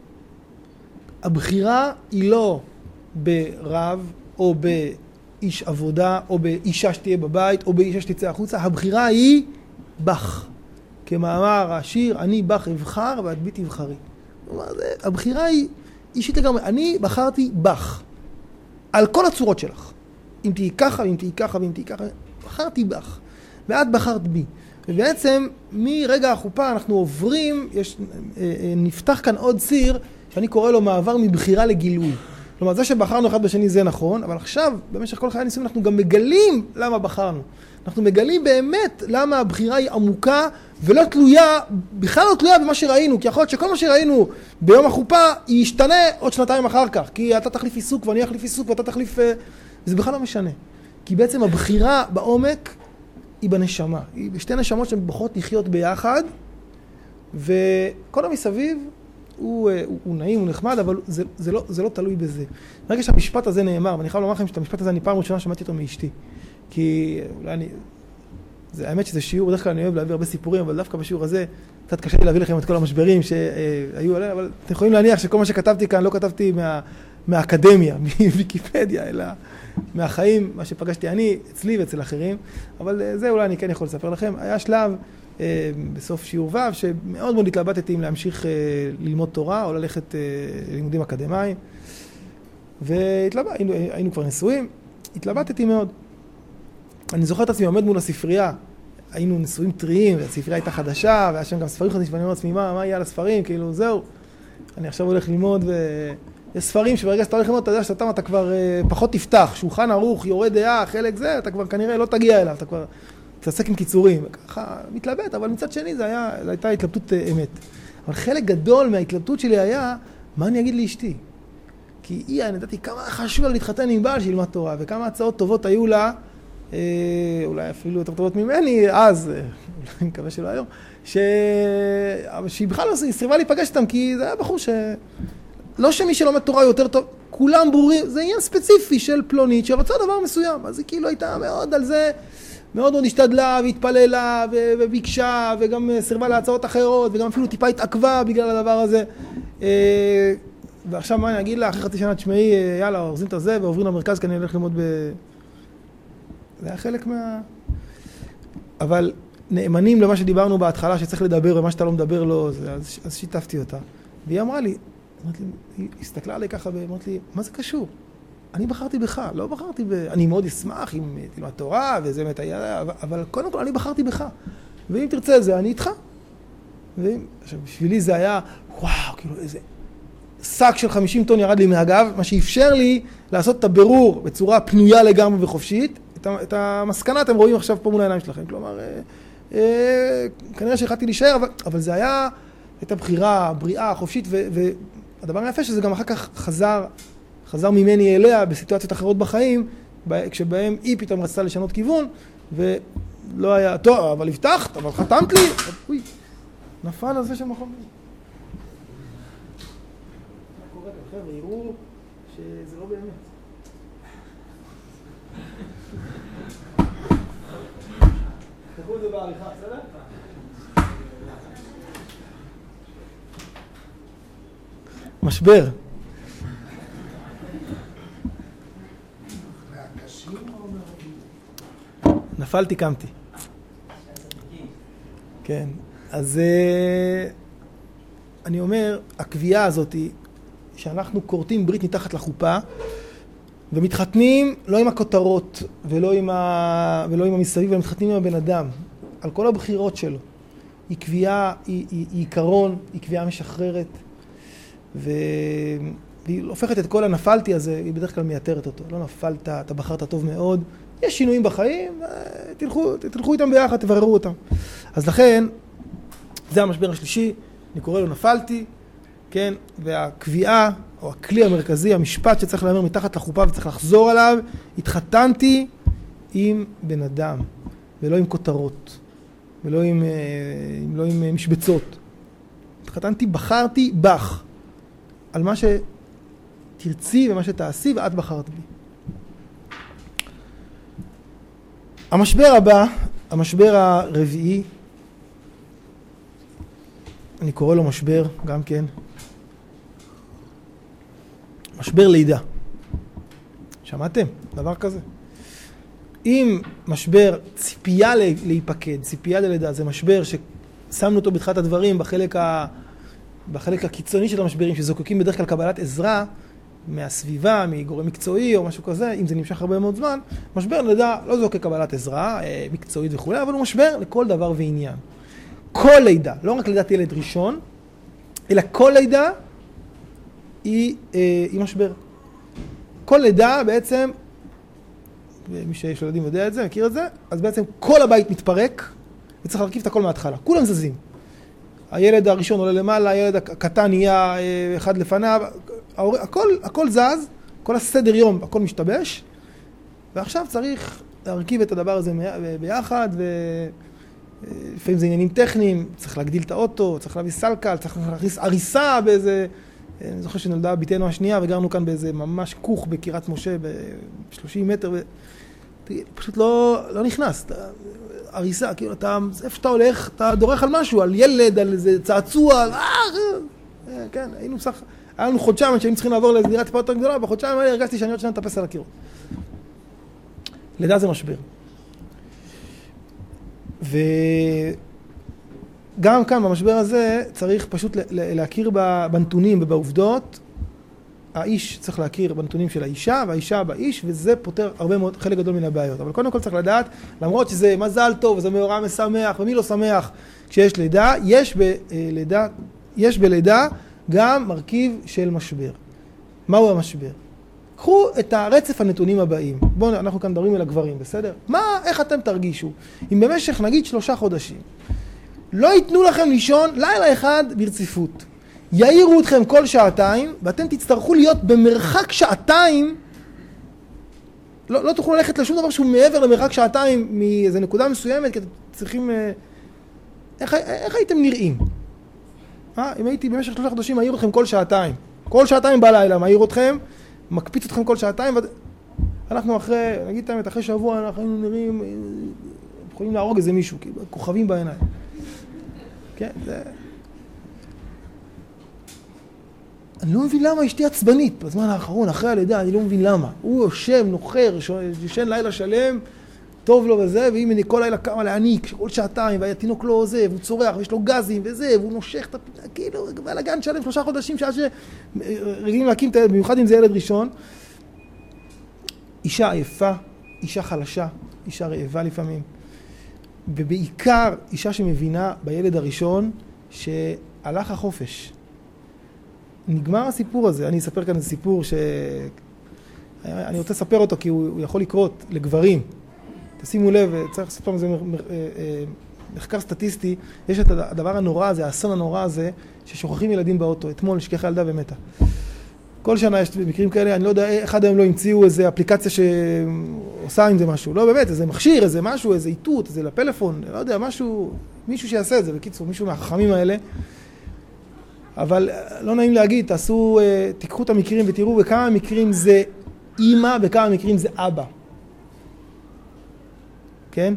הבחירה היא לא ברב או באיש עבודה או באישה שתהיה בבית או באישה שתצא החוצה, הבחירה היא בך. כמאמר השיר, אני בך אבחר ואת בי תבחרי. הבחירה היא אישית לגמרי. אני בחרתי בך, על כל הצורות שלך. אם תהי ככה, ואם תהי ככה, ואם תהי ככה, בחרתי בך. ואת בחרת בי. ובעצם, מרגע החופה אנחנו עוברים, יש, נפתח כאן עוד ציר, שאני קורא לו מעבר מבחירה לגילוי. כלומר, זה שבחרנו אחד בשני זה נכון, אבל עכשיו, במשך כל חיי הנישואים, אנחנו גם מגלים למה בחרנו. אנחנו מגלים באמת למה הבחירה היא עמוקה ולא תלויה, בכלל לא תלויה במה שראינו, כי יכול להיות שכל מה שראינו ביום החופה ישתנה עוד שנתיים אחר כך, כי אתה תחליף עיסוק ואני אחליף עיסוק ואתה תחליף... זה בכלל לא משנה. כי בעצם הבחירה בעומק היא בנשמה. היא בשתי נשמות שהן בוחרות לחיות ביחד, וכל המסביב הוא, הוא, הוא נעים, הוא נחמד, אבל זה, זה, לא, זה לא תלוי בזה. ברגע שהמשפט הזה נאמר, ואני חייב לומר לכם שאת המשפט הזה אני פעם ראשונה שמעתי אותו מאשתי. כי אולי אני... זה, האמת שזה שיעור, בדרך כלל אני אוהב להביא הרבה סיפורים, אבל דווקא בשיעור הזה קצת קשה לי להביא לכם את כל המשברים שהיו עליהם, אבל אתם יכולים להניח שכל מה שכתבתי כאן לא כתבתי מה, מהאקדמיה, מוויקיפדיה, אלא מהחיים, מה שפגשתי אני, אצלי ואצל אחרים. אבל זה אולי אני כן יכול לספר לכם. היה שלב אה, בסוף שיעור ו' שמאוד מאוד התלבטתי אם להמשיך אה, ללמוד תורה או ללכת אה, ללימודים אקדמיים. והתלבטתי, היינו, היינו כבר נשואים, התלבטתי מאוד. אני זוכר את עצמי עומד מול הספרייה, היינו נשואים טריים, והספרייה הייתה חדשה, והיה שם גם ספרים חדשים, ואני אומר לעצמי, מה, מה יהיה על הספרים? כאילו, זהו, אני עכשיו הולך ללמוד, ויש ספרים שברגע שאתה הולך ללמוד, אתה יודע שאתה אתה כבר uh, פחות תפתח, שולחן ערוך, יורד דעה, חלק זה, אתה כבר כנראה לא תגיע אליו, אתה כבר תעסק עם קיצורים, וככה מתלבט, אבל מצד שני זה היה, זו הייתה התלבטות uh, אמת. אבל חלק גדול מההתלבטות שלי היה, מה אני אגיד לאשתי? כי היא, אני ידעתי כמה חשוב לה להתחתן עם בעל שילמד תורה, וכמה הצעות טובות היו לה, אולי אפילו יותר טובות ממני, אז, אולי אני מקווה שלא היום, שהיא בכלל לא סירבה להיפגש איתם, כי זה היה בחור ש... לא שמי שלומד תורה יותר טוב, כולם ברורים, זה עניין ספציפי של פלונית שרצה דבר מסוים, אז היא כאילו הייתה מאוד על זה, מאוד מאוד השתדלה והתפללה וביקשה, וגם סירבה להצעות אחרות, וגם אפילו טיפה התעכבה בגלל הדבר הזה. ועכשיו מה אני אגיד לה, אחרי חצי שנה תשמעי, יאללה, אורזים את הזה ועוברים למרכז, כי אני הולך ללמוד ב... זה היה חלק מה... אבל נאמנים למה שדיברנו בהתחלה, שצריך לדבר ומה שאתה לא מדבר לו, אז, אז שיתפתי אותה. והיא אמרה לי, אמרת לי, היא הסתכלה עליי ככה ואמרת לי, מה זה קשור? אני בחרתי בך, לא בחרתי ב... אני מאוד אשמח אם תלמד תורה וזה באמת היה, אבל קודם כל אני בחרתי בך. ואם תרצה את זה, אני איתך. ואם... עכשיו, בשבילי זה היה, וואו, כאילו איזה... שק של חמישים טון ירד לי מהגב, מה שאפשר לי לעשות את הבירור בצורה פנויה לגמרי וחופשית. את המסקנה אתם רואים עכשיו פה מול העיניים שלכם. כלומר, אה, אה, כנראה שהחלטתי להישאר, אבל, אבל זה היה את הבחירה, בריאה, חופשית, ו, והדבר היפה שזה גם אחר כך חזר, חזר ממני אליה בסיטואציות אחרות בחיים, כשבהם היא פתאום רצתה לשנות כיוון, ולא היה, טוב, אבל הבטחת, אבל חתמת לי, אוי, נפל על זה של מכון. מה קורה כאן, חבר'ה, יראו שזה לא באמת. תקחו את זה בעריכה, בסדר? משבר. נפלתי, קמתי. כן, אז אני אומר, הקביעה הזאת היא שאנחנו קורטים ברית מתחת לחופה, ומתחתנים לא עם הכותרות ולא עם, ה... ולא עם המסביב, אלא מתחתנים עם הבן אדם, על כל הבחירות שלו. היא קביעה, היא, היא, היא עיקרון, היא קביעה משחררת, ו... והיא הופכת את כל הנפלתי הזה, היא בדרך כלל מייתרת אותו. לא נפלת, אתה בחרת טוב מאוד, יש שינויים בחיים, תלכו, תלכו איתם ביחד, תבררו אותם. אז לכן, זה המשבר השלישי, אני קורא לו נפלתי, כן, והקביעה, או הכלי המרכזי, המשפט שצריך להאמר מתחת לחופה וצריך לחזור עליו, התחתנתי עם בן אדם, ולא עם כותרות, ולא עם, לא עם משבצות. התחתנתי, בחרתי בך, על מה שתרצי ומה שתעשי, ואת בחרת בי. המשבר הבא, המשבר הרביעי, אני קורא לו משבר, גם כן, משבר לידה. שמעתם? דבר כזה. אם משבר ציפייה להיפקד, ציפייה ללידה, זה משבר ששמנו אותו בתחילת הדברים בחלק, ה... בחלק הקיצוני של המשברים, שזוקקים בדרך כלל קבלת עזרה מהסביבה, מגורם מקצועי או משהו כזה, אם זה נמשך הרבה מאוד זמן, משבר לידה לא זוקק קבלת עזרה מקצועית וכו', אבל הוא משבר לכל דבר ועניין. כל לידה, לא רק לידת ילד ראשון, אלא כל לידה היא, אה, היא משבר. כל לידה בעצם, מי שיש לו ילדים יודע את זה, מכיר את זה, אז בעצם כל הבית מתפרק, וצריך להרכיב את הכל מההתחלה. כולם זזים. הילד הראשון עולה למעלה, הילד הקטן נהיה אה, אחד לפניו, הכל, הכל זז, כל הסדר יום, הכל משתבש, ועכשיו צריך להרכיב את הדבר הזה ביחד, ולפעמים זה עניינים טכניים, צריך להגדיל את האוטו, צריך להביא סלקל, צריך להכניס עריסה באיזה, אני זוכר שנולדה ביתנו השנייה, וגרנו כאן באיזה ממש כוך בקירת משה, ב-שלושים מטר, ו... פשוט לא, לא נכנס, עריסה, כאילו, אתה, איפה שאתה הולך, אתה דורך על משהו, על ילד, על איזה צעצוע, על... כן, היינו סך, היה לנו חודשיים שהיינו צריכים לעבור לאיזו דירה טיפה יותר גדולה, בחודשיים האלה הרגשתי שאני עוד שנה מטפס על הקירות. לידה זה משבר. וגם כאן, במשבר הזה, צריך פשוט להכיר בנתונים ובעובדות. האיש צריך להכיר בנתונים של האישה, והאישה באיש, וזה פותר הרבה מאוד, חלק גדול מן הבעיות. אבל קודם כל צריך לדעת, למרות שזה מזל טוב, וזה מאורע משמח, ומי לא שמח כשיש לידה, יש בלידה, יש בלידה גם מרכיב של משבר. מהו המשבר? קחו את הרצף הנתונים הבאים. בואו, אנחנו כאן מדברים על הגברים, בסדר? מה, איך אתם תרגישו? אם במשך, נגיד, שלושה חודשים, לא ייתנו לכם לישון לילה אחד ברציפות. יעירו אתכם כל שעתיים, ואתם תצטרכו להיות במרחק שעתיים, לא, לא תוכלו ללכת לשום דבר שהוא מעבר למרחק שעתיים מאיזו נקודה מסוימת, כי אתם צריכים... איך, איך הייתם נראים? אה? אם הייתי במשך שלושה חודשים, מעיר אתכם כל שעתיים. כל שעתיים בלילה, מעיר אתכם, מקפיץ אתכם כל שעתיים, ואנחנו אחרי, נגיד את האמת, אחרי שבוע אנחנו נראים, יכולים להרוג איזה מישהו, כאילו, כוכבים בעיניים. כן, זה... אני לא מבין למה אשתי עצבנית, בזמן האחרון, אחרי הלידה, אני לא מבין למה. הוא יושב, נוחר, ישן לילה שלם, טוב לו וזה, ואם אני כל לילה קמה להעניק, כל שעתיים, והתינוק לא עוזב, והוא צורח, ויש לו גזים וזה, והוא נושך את הפינה, כאילו, בלגן שלם, שלושה חודשים, שעד שרגילים להקים את הילד, במיוחד אם זה ילד ראשון. אישה עייפה, אישה חלשה, אישה רעבה לפעמים, ובעיקר אישה שמבינה בילד הראשון, שהלך החופש. נגמר הסיפור הזה. אני אספר כאן איזה סיפור ש... אני רוצה לספר אותו כי הוא יכול לקרות לגברים. תשימו לב, צריך לעשות פעם איזה מחקר סטטיסטי. יש את הדבר הנורא הזה, האסון הנורא הזה, ששוכחים ילדים באוטו. אתמול נשכחה ילדה ומתה. כל שנה יש מקרים כאלה, אני לא יודע, אחד היום לא המציאו איזו אפליקציה שעושה עם זה משהו. לא באמת, איזה מכשיר, איזה משהו, איזה איתות, איזה לפלאפון, לא יודע, משהו, מישהו שיעשה את זה. בקיצור, מישהו מהחכמים האלה. אבל לא נעים להגיד, תעשו, תיקחו את המקרים ותראו בכמה מקרים זה אמא, בכמה מקרים זה אבא. כן?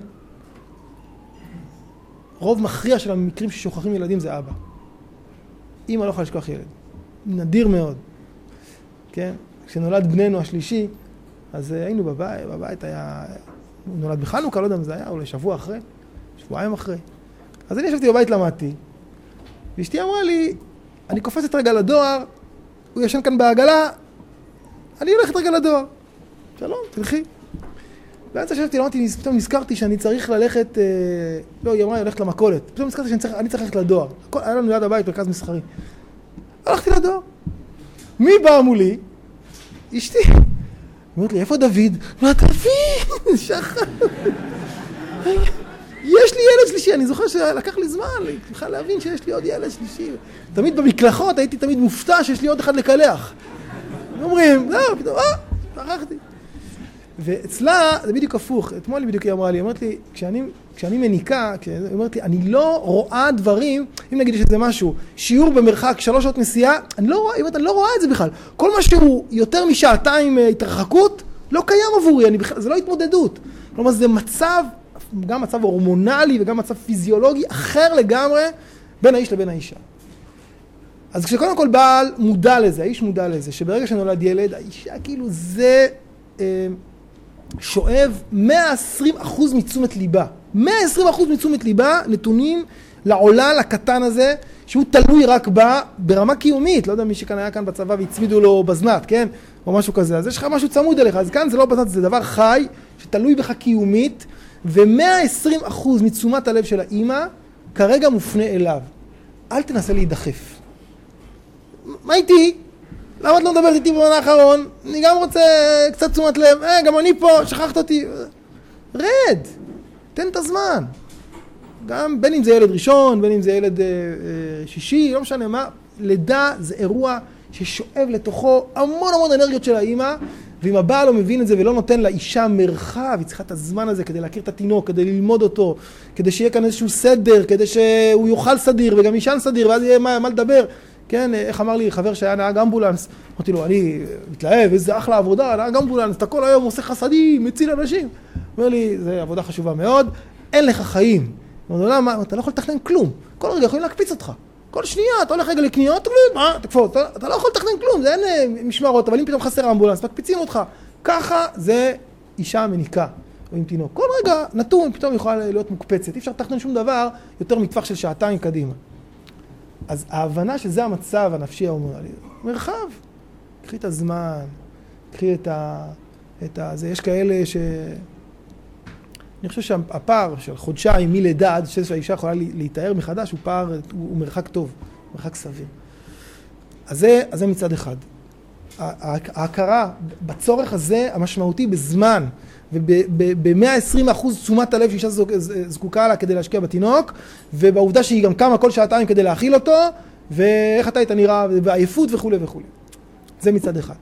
רוב מכריע של המקרים ששוכחים ילדים זה אבא. אמא לא יכולה לשכוח ילד. נדיר מאוד. כן? כשנולד בננו השלישי, אז היינו בבית, בבית היה, הוא נולד בחנוכה, לא יודע מה זה היה, אולי שבוע אחרי, שבועיים אחרי. אז אני ישבתי בבית, למדתי, ואשתי אמרה לי, אני קופצת רגע לדואר, הוא ישן כאן בעגלה, אני הולכת רגע לדואר. שלום, תלכי. באמצע שבתי, למדתי, פתאום נזכרתי שאני צריך ללכת, אה, לא, היא אמרה, אני הולכת למכולת. פתאום נזכרתי שאני צריך, אני צריך ללכת לדואר. הכל, היה לנו ליד הבית, מרכז מסחרי. הלכתי לדואר. מי בא מולי? אשתי. היא אומרת לי, איפה דוד? מה דוד? שחר. יש לי ילד שלישי, אני זוכר שלקח לי זמן, בכלל להבין שיש לי עוד ילד שלישי. תמיד במקלחות הייתי תמיד מופתע שיש לי עוד אחד לקלח. אומרים, לא, פתאום, אה, שכחתי. ואצלה זה בדיוק הפוך. אתמול בדיוק היא אמרה לי, היא אומרת לי, כשאני, כשאני מניקה, היא אומרת לי, אני לא רואה דברים, אם נגיד שזה משהו, שיעור במרחק שלוש שעות נסיעה, אני לא רואה, היא אומרת, אני לא רואה את זה בכלל. כל מה שהוא יותר משעתיים התרחקות, לא קיים עבורי, אני בכלל, זה לא התמודדות. כלומר, זה מצב, גם מצב הורמונלי וגם מצב פיזיולוגי אחר לגמרי בין האיש לבין האישה. אז כשקודם כל בעל מודע לזה, האיש מודע לזה, שברגע שנולד ילד, האישה כאילו זה אה, שואב מאה ועשרים אחוז מתשומת ליבה. מאה ועשרים אחוז מתשומת ליבה נתונים לעולל הקטן הזה, שהוא תלוי רק בה ברמה קיומית. לא יודע מי שכאן היה כאן בצבא והצמידו לו בזנת, כן? או משהו כזה. אז יש לך משהו צמוד אליך. אז כאן זה לא בזנת, זה דבר חי שתלוי בך קיומית, ו-מאה ועשרים אחוז מתשומת הלב של האמא כרגע מופנה אליו. אל תנסה להידחף. מה איתי? למה את לא מדברת איתי בזמן האחרון? אני גם רוצה קצת תשומת לב. אה, גם אני פה, שכחת אותי. רד, תן את הזמן. גם בין אם זה ילד ראשון, בין אם זה ילד אה, אה, שישי, לא משנה מה. לידה זה אירוע ששואב לתוכו המון המון אנרגיות של האמא, ואם הבעל לא מבין את זה ולא נותן לאישה מרחב, היא צריכה את הזמן הזה כדי להכיר את התינוק, כדי ללמוד אותו, כדי שיהיה כאן איזשהו סדר, כדי שהוא יוכל סדיר וגם אישן סדיר, ואז יהיה מה, מה לדבר. כן, איך אמר לי חבר שהיה נהג אמבולנס, אמרתי לו, אני מתלהב, איזה אחלה עבודה, נהג אמבולנס, אתה כל היום עושה חסדים, מציל אנשים. אומר לי, זו עבודה חשובה מאוד, אין לך חיים. אמרתי לו, למה? אתה לא יכול לתכנן כלום, כל רגע יכולים להקפיץ אותך. כל שנייה, אתה הולך רגע לקניות, מה, תקפוץ, אתה, אתה לא יכול לתכנן כלום, זה אין משמרות, אבל אם פתאום חסר אמבולנס, מקפיצים אותך. ככה זה אישה מניקה, או עם תינוק. כל רגע נתון פתאום יכולה להיות מוקפצת, אי אפשר לתכנן שום דבר יותר מטווח של שעתיים קדימה. אז ההבנה שזה המצב הנפשי האומר, מרחב, קחי את הזמן, קחי את ה... את ה... זה, יש כאלה ש... אני חושב שהפער של חודשיים מלידה עד שהאישה יכולה להתאר מחדש, הוא פער, הוא, הוא מרחק טוב, מרחק סביר. אז זה, אז זה מצד אחד. ההכרה בצורך הזה המשמעותי בזמן, וב-מאה ועשרים אחוז תשומת הלב שאישה זקוקה לה כדי להשקיע בתינוק, ובעובדה שהיא גם קמה כל שעתיים כדי להאכיל אותו, ואיך אתה היית נראה, ועייפות וכו' וכו'. זה מצד אחד.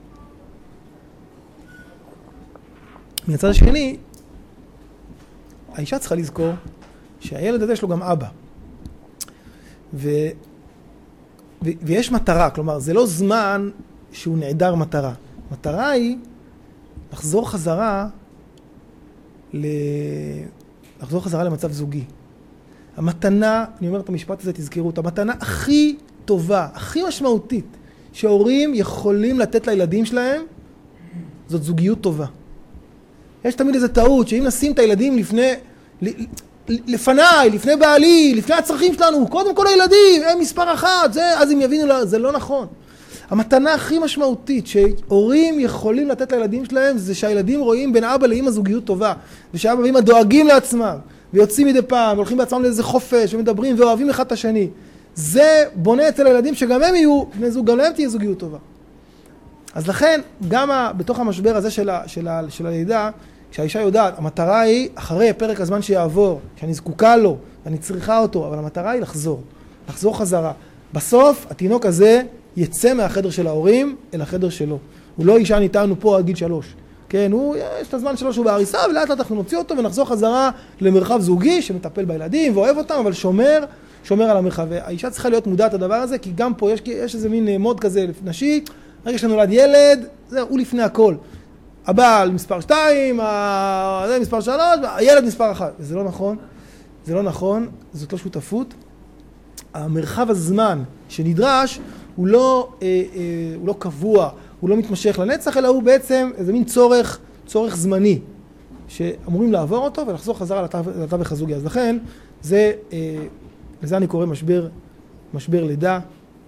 מצד השני, האישה צריכה לזכור שהילד הזה יש לו גם אבא. ו... ו... ויש מטרה, כלומר, זה לא זמן שהוא נעדר מטרה. מטרה היא לחזור חזרה ל... לחזור חזרה למצב זוגי. המתנה, אני אומר את המשפט הזה, תזכרו, את המתנה הכי טובה, הכי משמעותית, שההורים יכולים לתת לילדים שלהם, זאת זוגיות טובה. יש תמיד איזו טעות, שאם נשים את הילדים לפני, לפניי, לפני בעלי, לפני הצרכים שלנו, קודם כל הילדים, הם מספר אחת, זה, אז הם יבינו, זה לא נכון. המתנה הכי משמעותית שהורים יכולים לתת לילדים שלהם, זה שהילדים רואים בין אבא לאמא זוגיות טובה, ושאבא ואמא דואגים לעצמם, ויוצאים מדי פעם, והולכים בעצמם לאיזה חופש, ומדברים ואוהבים אחד את השני. זה בונה אצל הילדים שגם הם יהיו, בני זוג, גם להם תהיה זוגיות טובה. אז לכן, גם ה, בתוך המשבר הזה של, ה, של, ה, של הלידה, כשהאישה יודעת, המטרה היא, אחרי פרק הזמן שיעבור, שאני זקוקה לו, ואני צריכה אותו, אבל המטרה היא לחזור, לחזור חזרה. בסוף, התינוק הזה יצא מהחדר של ההורים אל החדר שלו. הוא לא אישה ניתנו פה עד גיל שלוש. כן, הוא, יש את הזמן שלו שהוא בהריסה, ולאט לאט אנחנו נוציא אותו ונחזור חזרה למרחב זוגי, שמטפל בילדים ואוהב אותם, אבל שומר, שומר על המרחב. האישה צריכה להיות מודעת הדבר הזה, כי גם פה יש, יש איזה מין מוד כזה נשי, רגע שנולד ילד, זה הוא לפני הכל. הבעל מספר שתיים, זה מספר שלוש, הילד מספר אחת. וזה לא נכון, זה לא נכון, זאת לא שותפות. המרחב הזמן שנדרש הוא לא, אה, אה, הוא לא קבוע, הוא לא מתמשך לנצח, אלא הוא בעצם איזה מין צורך, צורך זמני, שאמורים לעבור אותו ולחזור חזרה לתווך הזוגי. אז לכן, זה, אה, לזה אני קורא משבר, משבר לידה,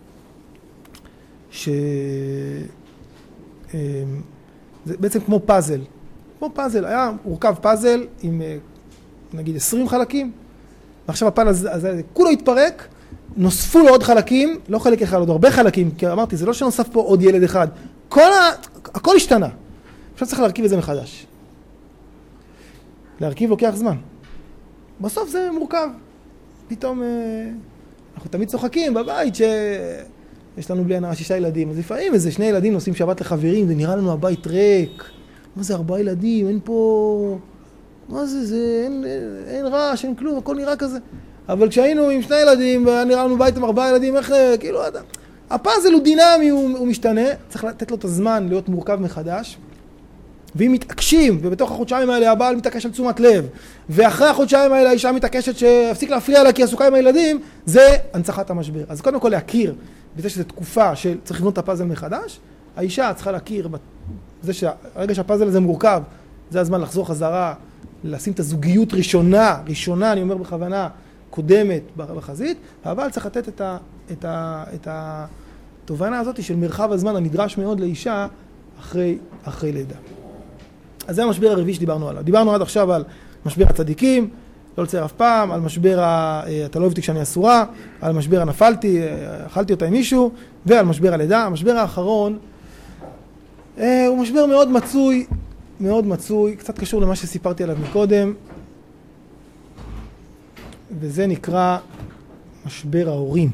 ש... אה, זה בעצם כמו פאזל. כמו פאזל, היה מורכב פאזל עם נגיד עשרים חלקים, ועכשיו הפאזל הזה, הזה כולו התפרק, נוספו לו עוד חלקים, לא חלק אחד, עוד הרבה חלקים, כי אמרתי, זה לא שנוסף פה עוד ילד אחד, כל ה... הכל השתנה. עכשיו צריך להרכיב את זה מחדש. להרכיב לוקח זמן. בסוף זה מורכב. פתאום, אנחנו תמיד צוחקים בבית ש... יש לנו בלי הנאה שישה ילדים, אז לפעמים איזה שני ילדים נוסעים שבת לחברים, זה נראה לנו הבית ריק. מה זה ארבעה ילדים? אין פה... מה זה? זה... אין, אין רעש, אין כלום, הכל נראה כזה. אבל כשהיינו עם שני ילדים, ונראה לנו בית עם ארבעה ילדים, איך... כאילו, הפאזל הוא דינמי, הוא, הוא משתנה. צריך לתת לו את הזמן להיות מורכב מחדש. ואם מתעקשים, ובתוך החודשיים האלה הבעל מתעקש על תשומת לב, ואחרי החודשיים האלה האישה מתעקשת שהפסיק להפריע לה כי עסוקה עם הילדים, זה הנצחת המשבר. אז קודם כל להכיר בזה שזו תקופה שצריך לבנות את הפאזל מחדש, האישה צריכה להכיר בזה שהרגע שהפאזל הזה מורכב, זה הזמן לחזור חזרה, לשים את הזוגיות ראשונה, ראשונה אני אומר בכוונה, קודמת בחזית, והבעל צריך לתת את, ה, את, ה, את התובנה הזאת של מרחב הזמן הנדרש מאוד לאישה אחרי, אחרי לידה. אז זה המשבר הרביעי שדיברנו עליו. דיברנו עד עכשיו על משבר הצדיקים, לא לצייר אף פעם, על משבר ה... אתה לא אוהבתי כשאני אסורה, על משבר הנפלתי, אכלתי אותה עם מישהו, ועל משבר הלידה. המשבר האחרון הוא משבר מאוד מצוי, מאוד מצוי, קצת קשור למה שסיפרתי עליו מקודם, וזה נקרא משבר ההורים.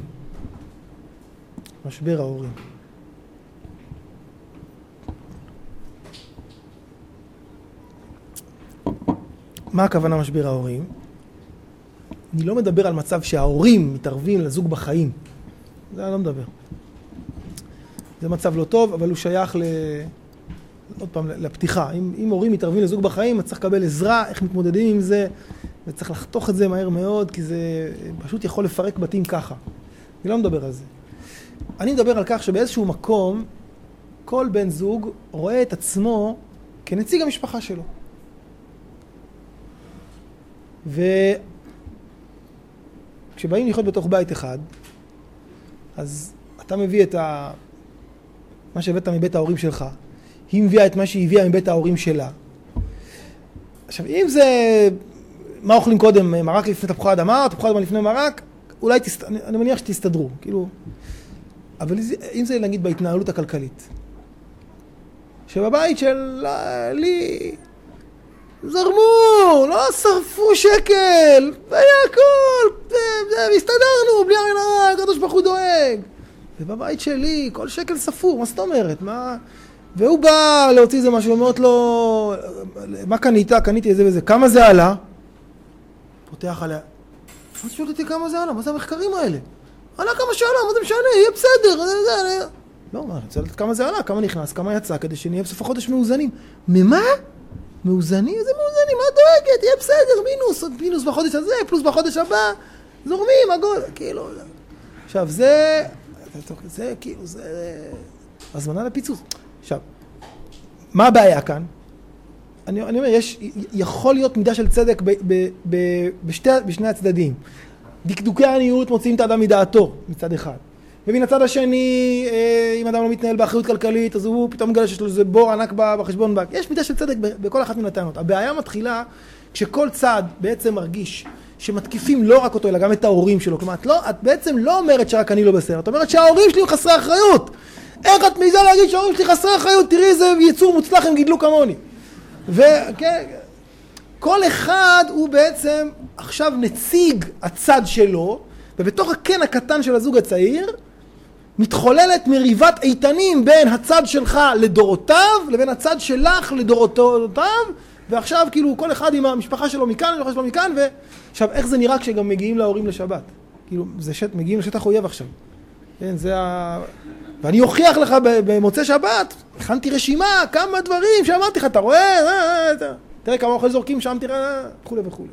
משבר ההורים. מה הכוונה משבר ההורים? אני לא מדבר על מצב שההורים מתערבים לזוג בחיים. זה אני לא מדבר. זה מצב לא טוב, אבל הוא שייך ל... עוד פעם, לפתיחה. אם, אם הורים מתערבים לזוג בחיים, צריך לקבל עזרה, איך מתמודדים עם זה, וצריך לחתוך את זה מהר מאוד, כי זה פשוט יכול לפרק בתים ככה. אני לא מדבר על זה. אני מדבר על כך שבאיזשהו מקום, כל בן זוג רואה את עצמו כנציג המשפחה שלו. וכשבאים לחיות בתוך בית אחד, אז אתה מביא את ה... מה שהבאת מבית ההורים שלך, היא מביאה את מה שהיא הביאה מבית ההורים שלה. עכשיו, אם זה... מה אוכלים קודם? מרק לפני תפוחי אדמה, תפוחי אדמה לפני מרק, אולי תסת... אני מניח שתסתדרו, כאילו... אבל אם זה נגיד בהתנהלות הכלכלית, שבבית של לי זרמו, לא שרפו שקל, והיה הכל, והסתדרנו, בלי עין הרע, הקדוש ברוך הוא דואג. ובבית שלי, כל שקל ספור, מה זאת אומרת? מה... והוא בא להוציא איזה משהו, אומרת לו, מה קנית? קניתי איזה וזה, כמה זה עלה? פותח עליה, מה שואל אותי כמה זה עלה? מה זה המחקרים האלה? עלה כמה שעלה, מה זה משנה? יהיה בסדר. לא, מה, אני רוצה לדעת כמה זה עלה, כמה נכנס, כמה יצא, כדי שנהיה בסוף החודש מאוזנים. ממה? מאוזנים? איזה מאוזנים? מה דואגת? יהיה בסדר, מינוס, מינוס בחודש הזה, פלוס בחודש הבא, זורמים, הגול, כאילו. עכשיו, זה, זה, כאילו, זה, הזמנה לפיצוץ. עכשיו, מה הבעיה כאן? אני, אני אומר, יש, יכול להיות מידה של צדק ב, ב, ב, בשתי, בשני הצדדים. דקדוקי העניות מוציאים את האדם מדעתו, מצד אחד. ומן הצד השני, אם אדם לא מתנהל באחריות כלכלית, אז הוא פתאום מגלה שיש לו איזה בור ענק בחשבון בנק. יש מידה של צדק בכל אחת מן הטענות. הבעיה מתחילה כשכל צד בעצם מרגיש שמתקיפים לא רק אותו, אלא גם את ההורים שלו. כלומר, את, לא, את בעצם לא אומרת שרק אני לא בסדר. את אומרת שההורים שלי הם חסרי אחריות. איך את מעיזה להגיד שההורים שלי חסרי אחריות? תראי איזה יצור מוצלח הם גידלו כמוני. וכן, כל אחד הוא בעצם עכשיו נציג הצד שלו, ובתוך הקן הקטן של הזוג הצעיר, מתחוללת מריבת איתנים בין הצד שלך לדורותיו, לבין הצד שלך לדורותיו, ועכשיו כאילו כל אחד עם המשפחה שלו מכאן, המשפחה שלו מכאן, ועכשיו איך זה נראה כשגם מגיעים להורים לשבת? כאילו, זה שט, מגיעים לשטח אויב עכשיו. כן, זה ה... ואני אוכיח לך במוצאי שבת, הכנתי רשימה, כמה דברים שאמרתי לך, אתה רואה? תראה כמה אוכל זורקים שם, תראה, וכו' וכו'.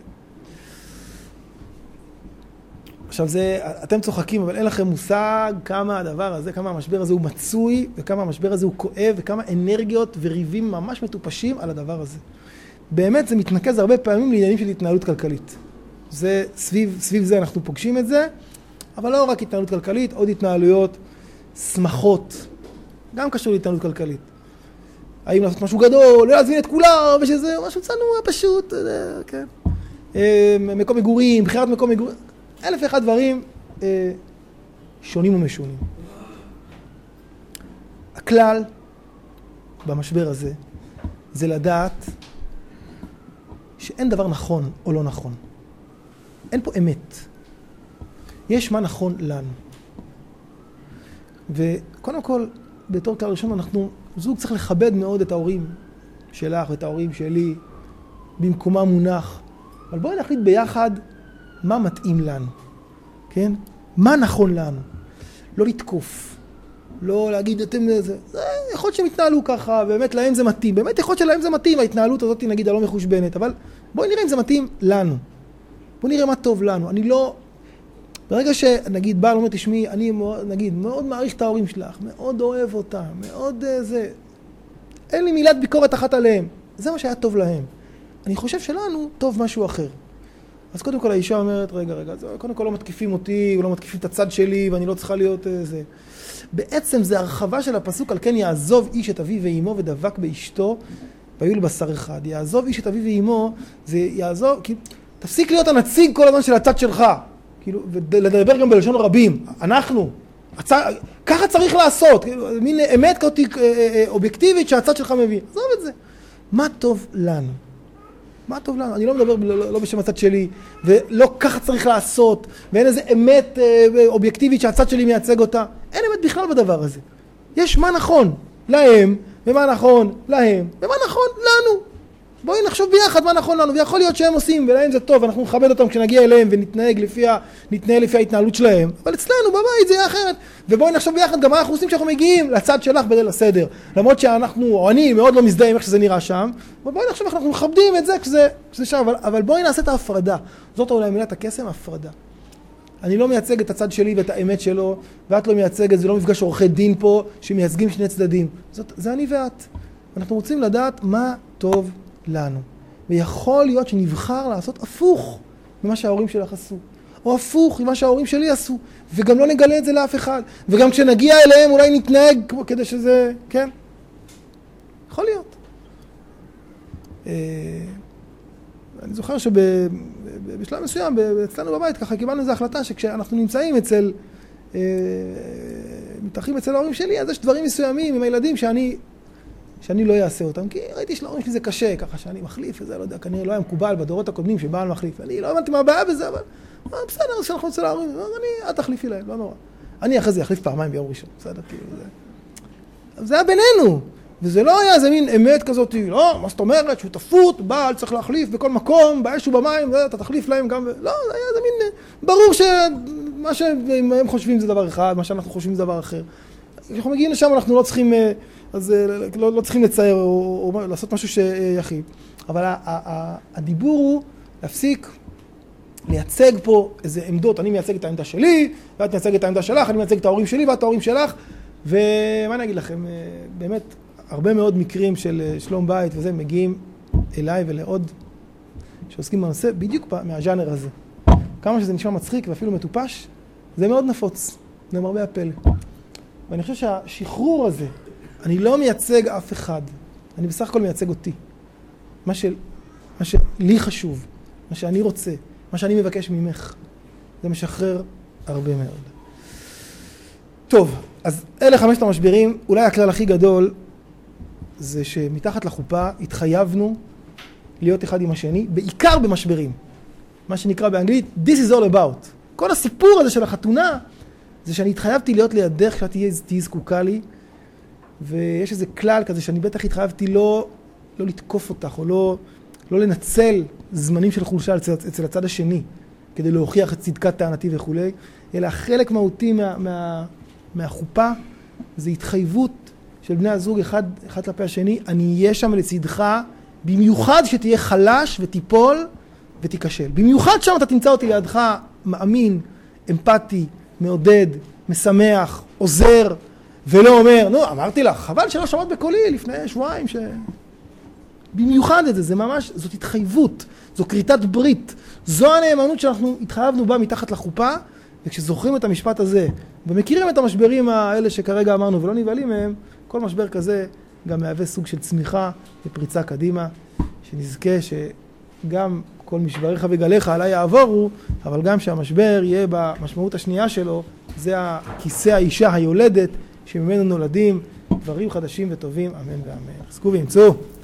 עכשיו זה, אתם צוחקים, אבל אין לכם מושג כמה הדבר הזה, כמה המשבר הזה הוא מצוי, וכמה המשבר הזה הוא כואב, וכמה אנרגיות וריבים ממש מטופשים על הדבר הזה. באמת זה מתנקז הרבה פעמים לעניינים של התנהלות כלכלית. זה, סביב, סביב זה אנחנו פוגשים את זה, אבל לא רק התנהלות כלכלית, עוד התנהלויות שמחות, גם קשור להתנהלות כלכלית. האם לעשות משהו גדול, לא להזמין את כולם, ושזה משהו צנוע פשוט, כן. מקום מגורים, בחירת מקום מגורים, אלף ואחד דברים שונים ומשונים. הכלל במשבר הזה זה לדעת שאין דבר נכון או לא נכון. אין פה אמת. יש מה נכון לנו. וקודם כל, בתור כלל ראשון, אנחנו, זוג צריך לכבד מאוד את ההורים שלך ואת ההורים שלי, במקומם מונח. אבל בואו נחליט ביחד מה מתאים לנו, כן? מה נכון לנו. לא לתקוף, לא להגיד אתם זה, זה יכול להיות שהם יתנהלו ככה, באמת להם זה מתאים, באמת יכול להיות שלהם זה מתאים, ההתנהלות הזאת נגיד הלא מחושבנת, אבל בואי נראה אם זה מתאים לנו. בואו נראה מה טוב לנו. אני לא... ברגע שנגיד בעל אומר תשמעי, אני נגיד מאוד מעריך את ההורים שלך, מאוד אוהב אותם, מאוד זה, אין לי מילת ביקורת אחת עליהם. זה מה שהיה טוב להם. אני חושב שלנו טוב משהו אחר. אז קודם כל האישה אומרת, רגע, רגע, קודם כל לא מתקיפים אותי, או לא מתקיפים את הצד שלי, ואני לא צריכה להיות זה. בעצם זה הרחבה של הפסוק, על כן יעזוב איש את אביו ואימו ודבק באשתו, והיו לבשר אחד. יעזוב איש את אביו ואימו, זה יעזוב, כאילו, תפסיק להיות הנציג כל הזמן של הצד שלך. כאילו, ולדבר גם בלשון רבים. אנחנו, הצ... ככה צריך לעשות. כאילו, מין אמת כאותי אובייקטיבית שהצד שלך מביא. עזוב את זה. מה טוב לנו? מה טוב לנו? אני לא מדבר לא, לא בשם הצד שלי, ולא ככה צריך לעשות, ואין איזה אמת אובייקטיבית שהצד שלי מייצג אותה. אין אמת בכלל בדבר הזה. יש מה נכון להם, ומה נכון להם, ומה נכון לנו. בואי נחשוב ביחד מה נכון לנו, ויכול להיות שהם עושים, ולהם זה טוב, אנחנו נכבד אותם כשנגיע אליהם, ונתנהג לפי, נתנהל לפי ההתנהלות שלהם, אבל אצלנו בבית זה יהיה אחרת, ובואי נחשוב ביחד גם מה אנחנו עושים כשאנחנו מגיעים לצד שלך בליל הסדר, למרות שאנחנו, או אני מאוד לא מזדהה עם איך שזה נראה שם, ובואי נחשוב איך אנחנו מכבדים את זה כשזה, כשזה שם, אבל, אבל בואי נעשה את ההפרדה, זאת אולי מילת הקסם, הפרדה. אני לא מייצג את הצד שלי ואת האמת שלו, ואת לא מייצגת, זה לא מפגש עורכי דין פה, שמייצגים שני צדדים. זאת, זה אני ואת. אנחנו רוצים לדעת מה טוב לנו. ויכול להיות שנבחר לעשות הפוך ממה שההורים שלך עשו. או הפוך ממה שההורים שלי עשו. וגם לא נגלה את זה לאף אחד. וגם כשנגיע אליהם אולי נתנהג כדי שזה, כן? יכול להיות. אני זוכר שבשלב מסוים, אצלנו בבית, ככה קיבלנו איזו החלטה שכשאנחנו נמצאים אצל, מתארחים אצל ההורים שלי, אז יש דברים מסוימים עם הילדים שאני, שאני לא אעשה אותם, כי ראיתי שלהורים שלי זה קשה, ככה שאני מחליף, וזה לא יודע, כנראה לא היה מקובל בדורות הקודמים שבעל מחליף. אני לא הבנתי מה הבעיה בזה, אבל בסדר, אז שאנחנו אצל ההורים, אני, את תחליפי להם, לא נורא. אני אחרי זה אחליף פעמיים ביום ראשון, בסדר, כאילו זה. אבל זה היה בינינו. וזה לא היה איזה מין אמת כזאת, לא, מה זאת אומרת, שותפות, בעל צריך להחליף בכל מקום, באש ובמים, אתה תחליף להם גם, לא, זה היה איזה מין, ברור שמה שהם חושבים זה דבר אחד, מה שאנחנו חושבים זה דבר אחר. כשאנחנו מגיעים לשם אנחנו לא צריכים, אז לא, לא צריכים לצייר או, או לעשות משהו שיחיד. אבל הדיבור הוא להפסיק, לייצג פה איזה עמדות, אני מייצג את העמדה שלי, ואת מייצג את העמדה שלך, אני מייצג את ההורים שלי ואת ההורים שלך, ומה אני אגיד לכם, באמת, הרבה מאוד מקרים של שלום בית וזה מגיעים אליי ולעוד שעוסקים בנושא בדיוק מהז'אנר הזה. כמה שזה נשמע מצחיק ואפילו מטופש, זה מאוד נפוץ, זה מרבה הפלא. ואני חושב שהשחרור הזה, אני לא מייצג אף אחד, אני בסך הכל מייצג אותי. מה, של, מה שלי חשוב, מה שאני רוצה, מה שאני מבקש ממך, זה משחרר הרבה מאוד. טוב, אז אלה חמשת המשברים, אולי הכלל הכי גדול, זה שמתחת לחופה התחייבנו להיות אחד עם השני, בעיקר במשברים. מה שנקרא באנגלית, this is all about. כל הסיפור הזה של החתונה, זה שאני התחייבתי להיות לידך כשאת תהיי זקוקה לי, ויש איזה כלל כזה שאני בטח התחייבתי לא, לא לתקוף אותך, או לא, לא לנצל זמנים של חולשה אצל, אצל הצד השני, כדי להוכיח את צדקת טענתי וכו'. אלא חלק מהותי מה, מה, מהחופה, זה התחייבות של בני הזוג אחד, אחד כלפי השני, אני אהיה שם לצדך, במיוחד שתהיה חלש ותיפול ותיכשל. במיוחד שם אתה תמצא אותי לידך מאמין, אמפתי, מעודד, משמח, עוזר, ולא אומר, נו, אמרתי לך, חבל שלא שמעת בקולי לפני שבועיים ש... במיוחד את זה, זה ממש, זאת התחייבות, זו כריתת ברית, זו הנאמנות שאנחנו התחייבנו בה מתחת לחופה, וכשזוכרים את המשפט הזה, ומכירים את המשברים האלה שכרגע אמרנו ולא נבהלים מהם, כל משבר כזה גם מהווה סוג של צמיחה ופריצה קדימה, שנזכה שגם כל משבריך וגליך עליי יעבורו, אבל גם שהמשבר יהיה במשמעות השנייה שלו, זה הכיסא האישה היולדת, שממנו נולדים דברים חדשים וטובים, אמן ואמן. חזקו ואמצו.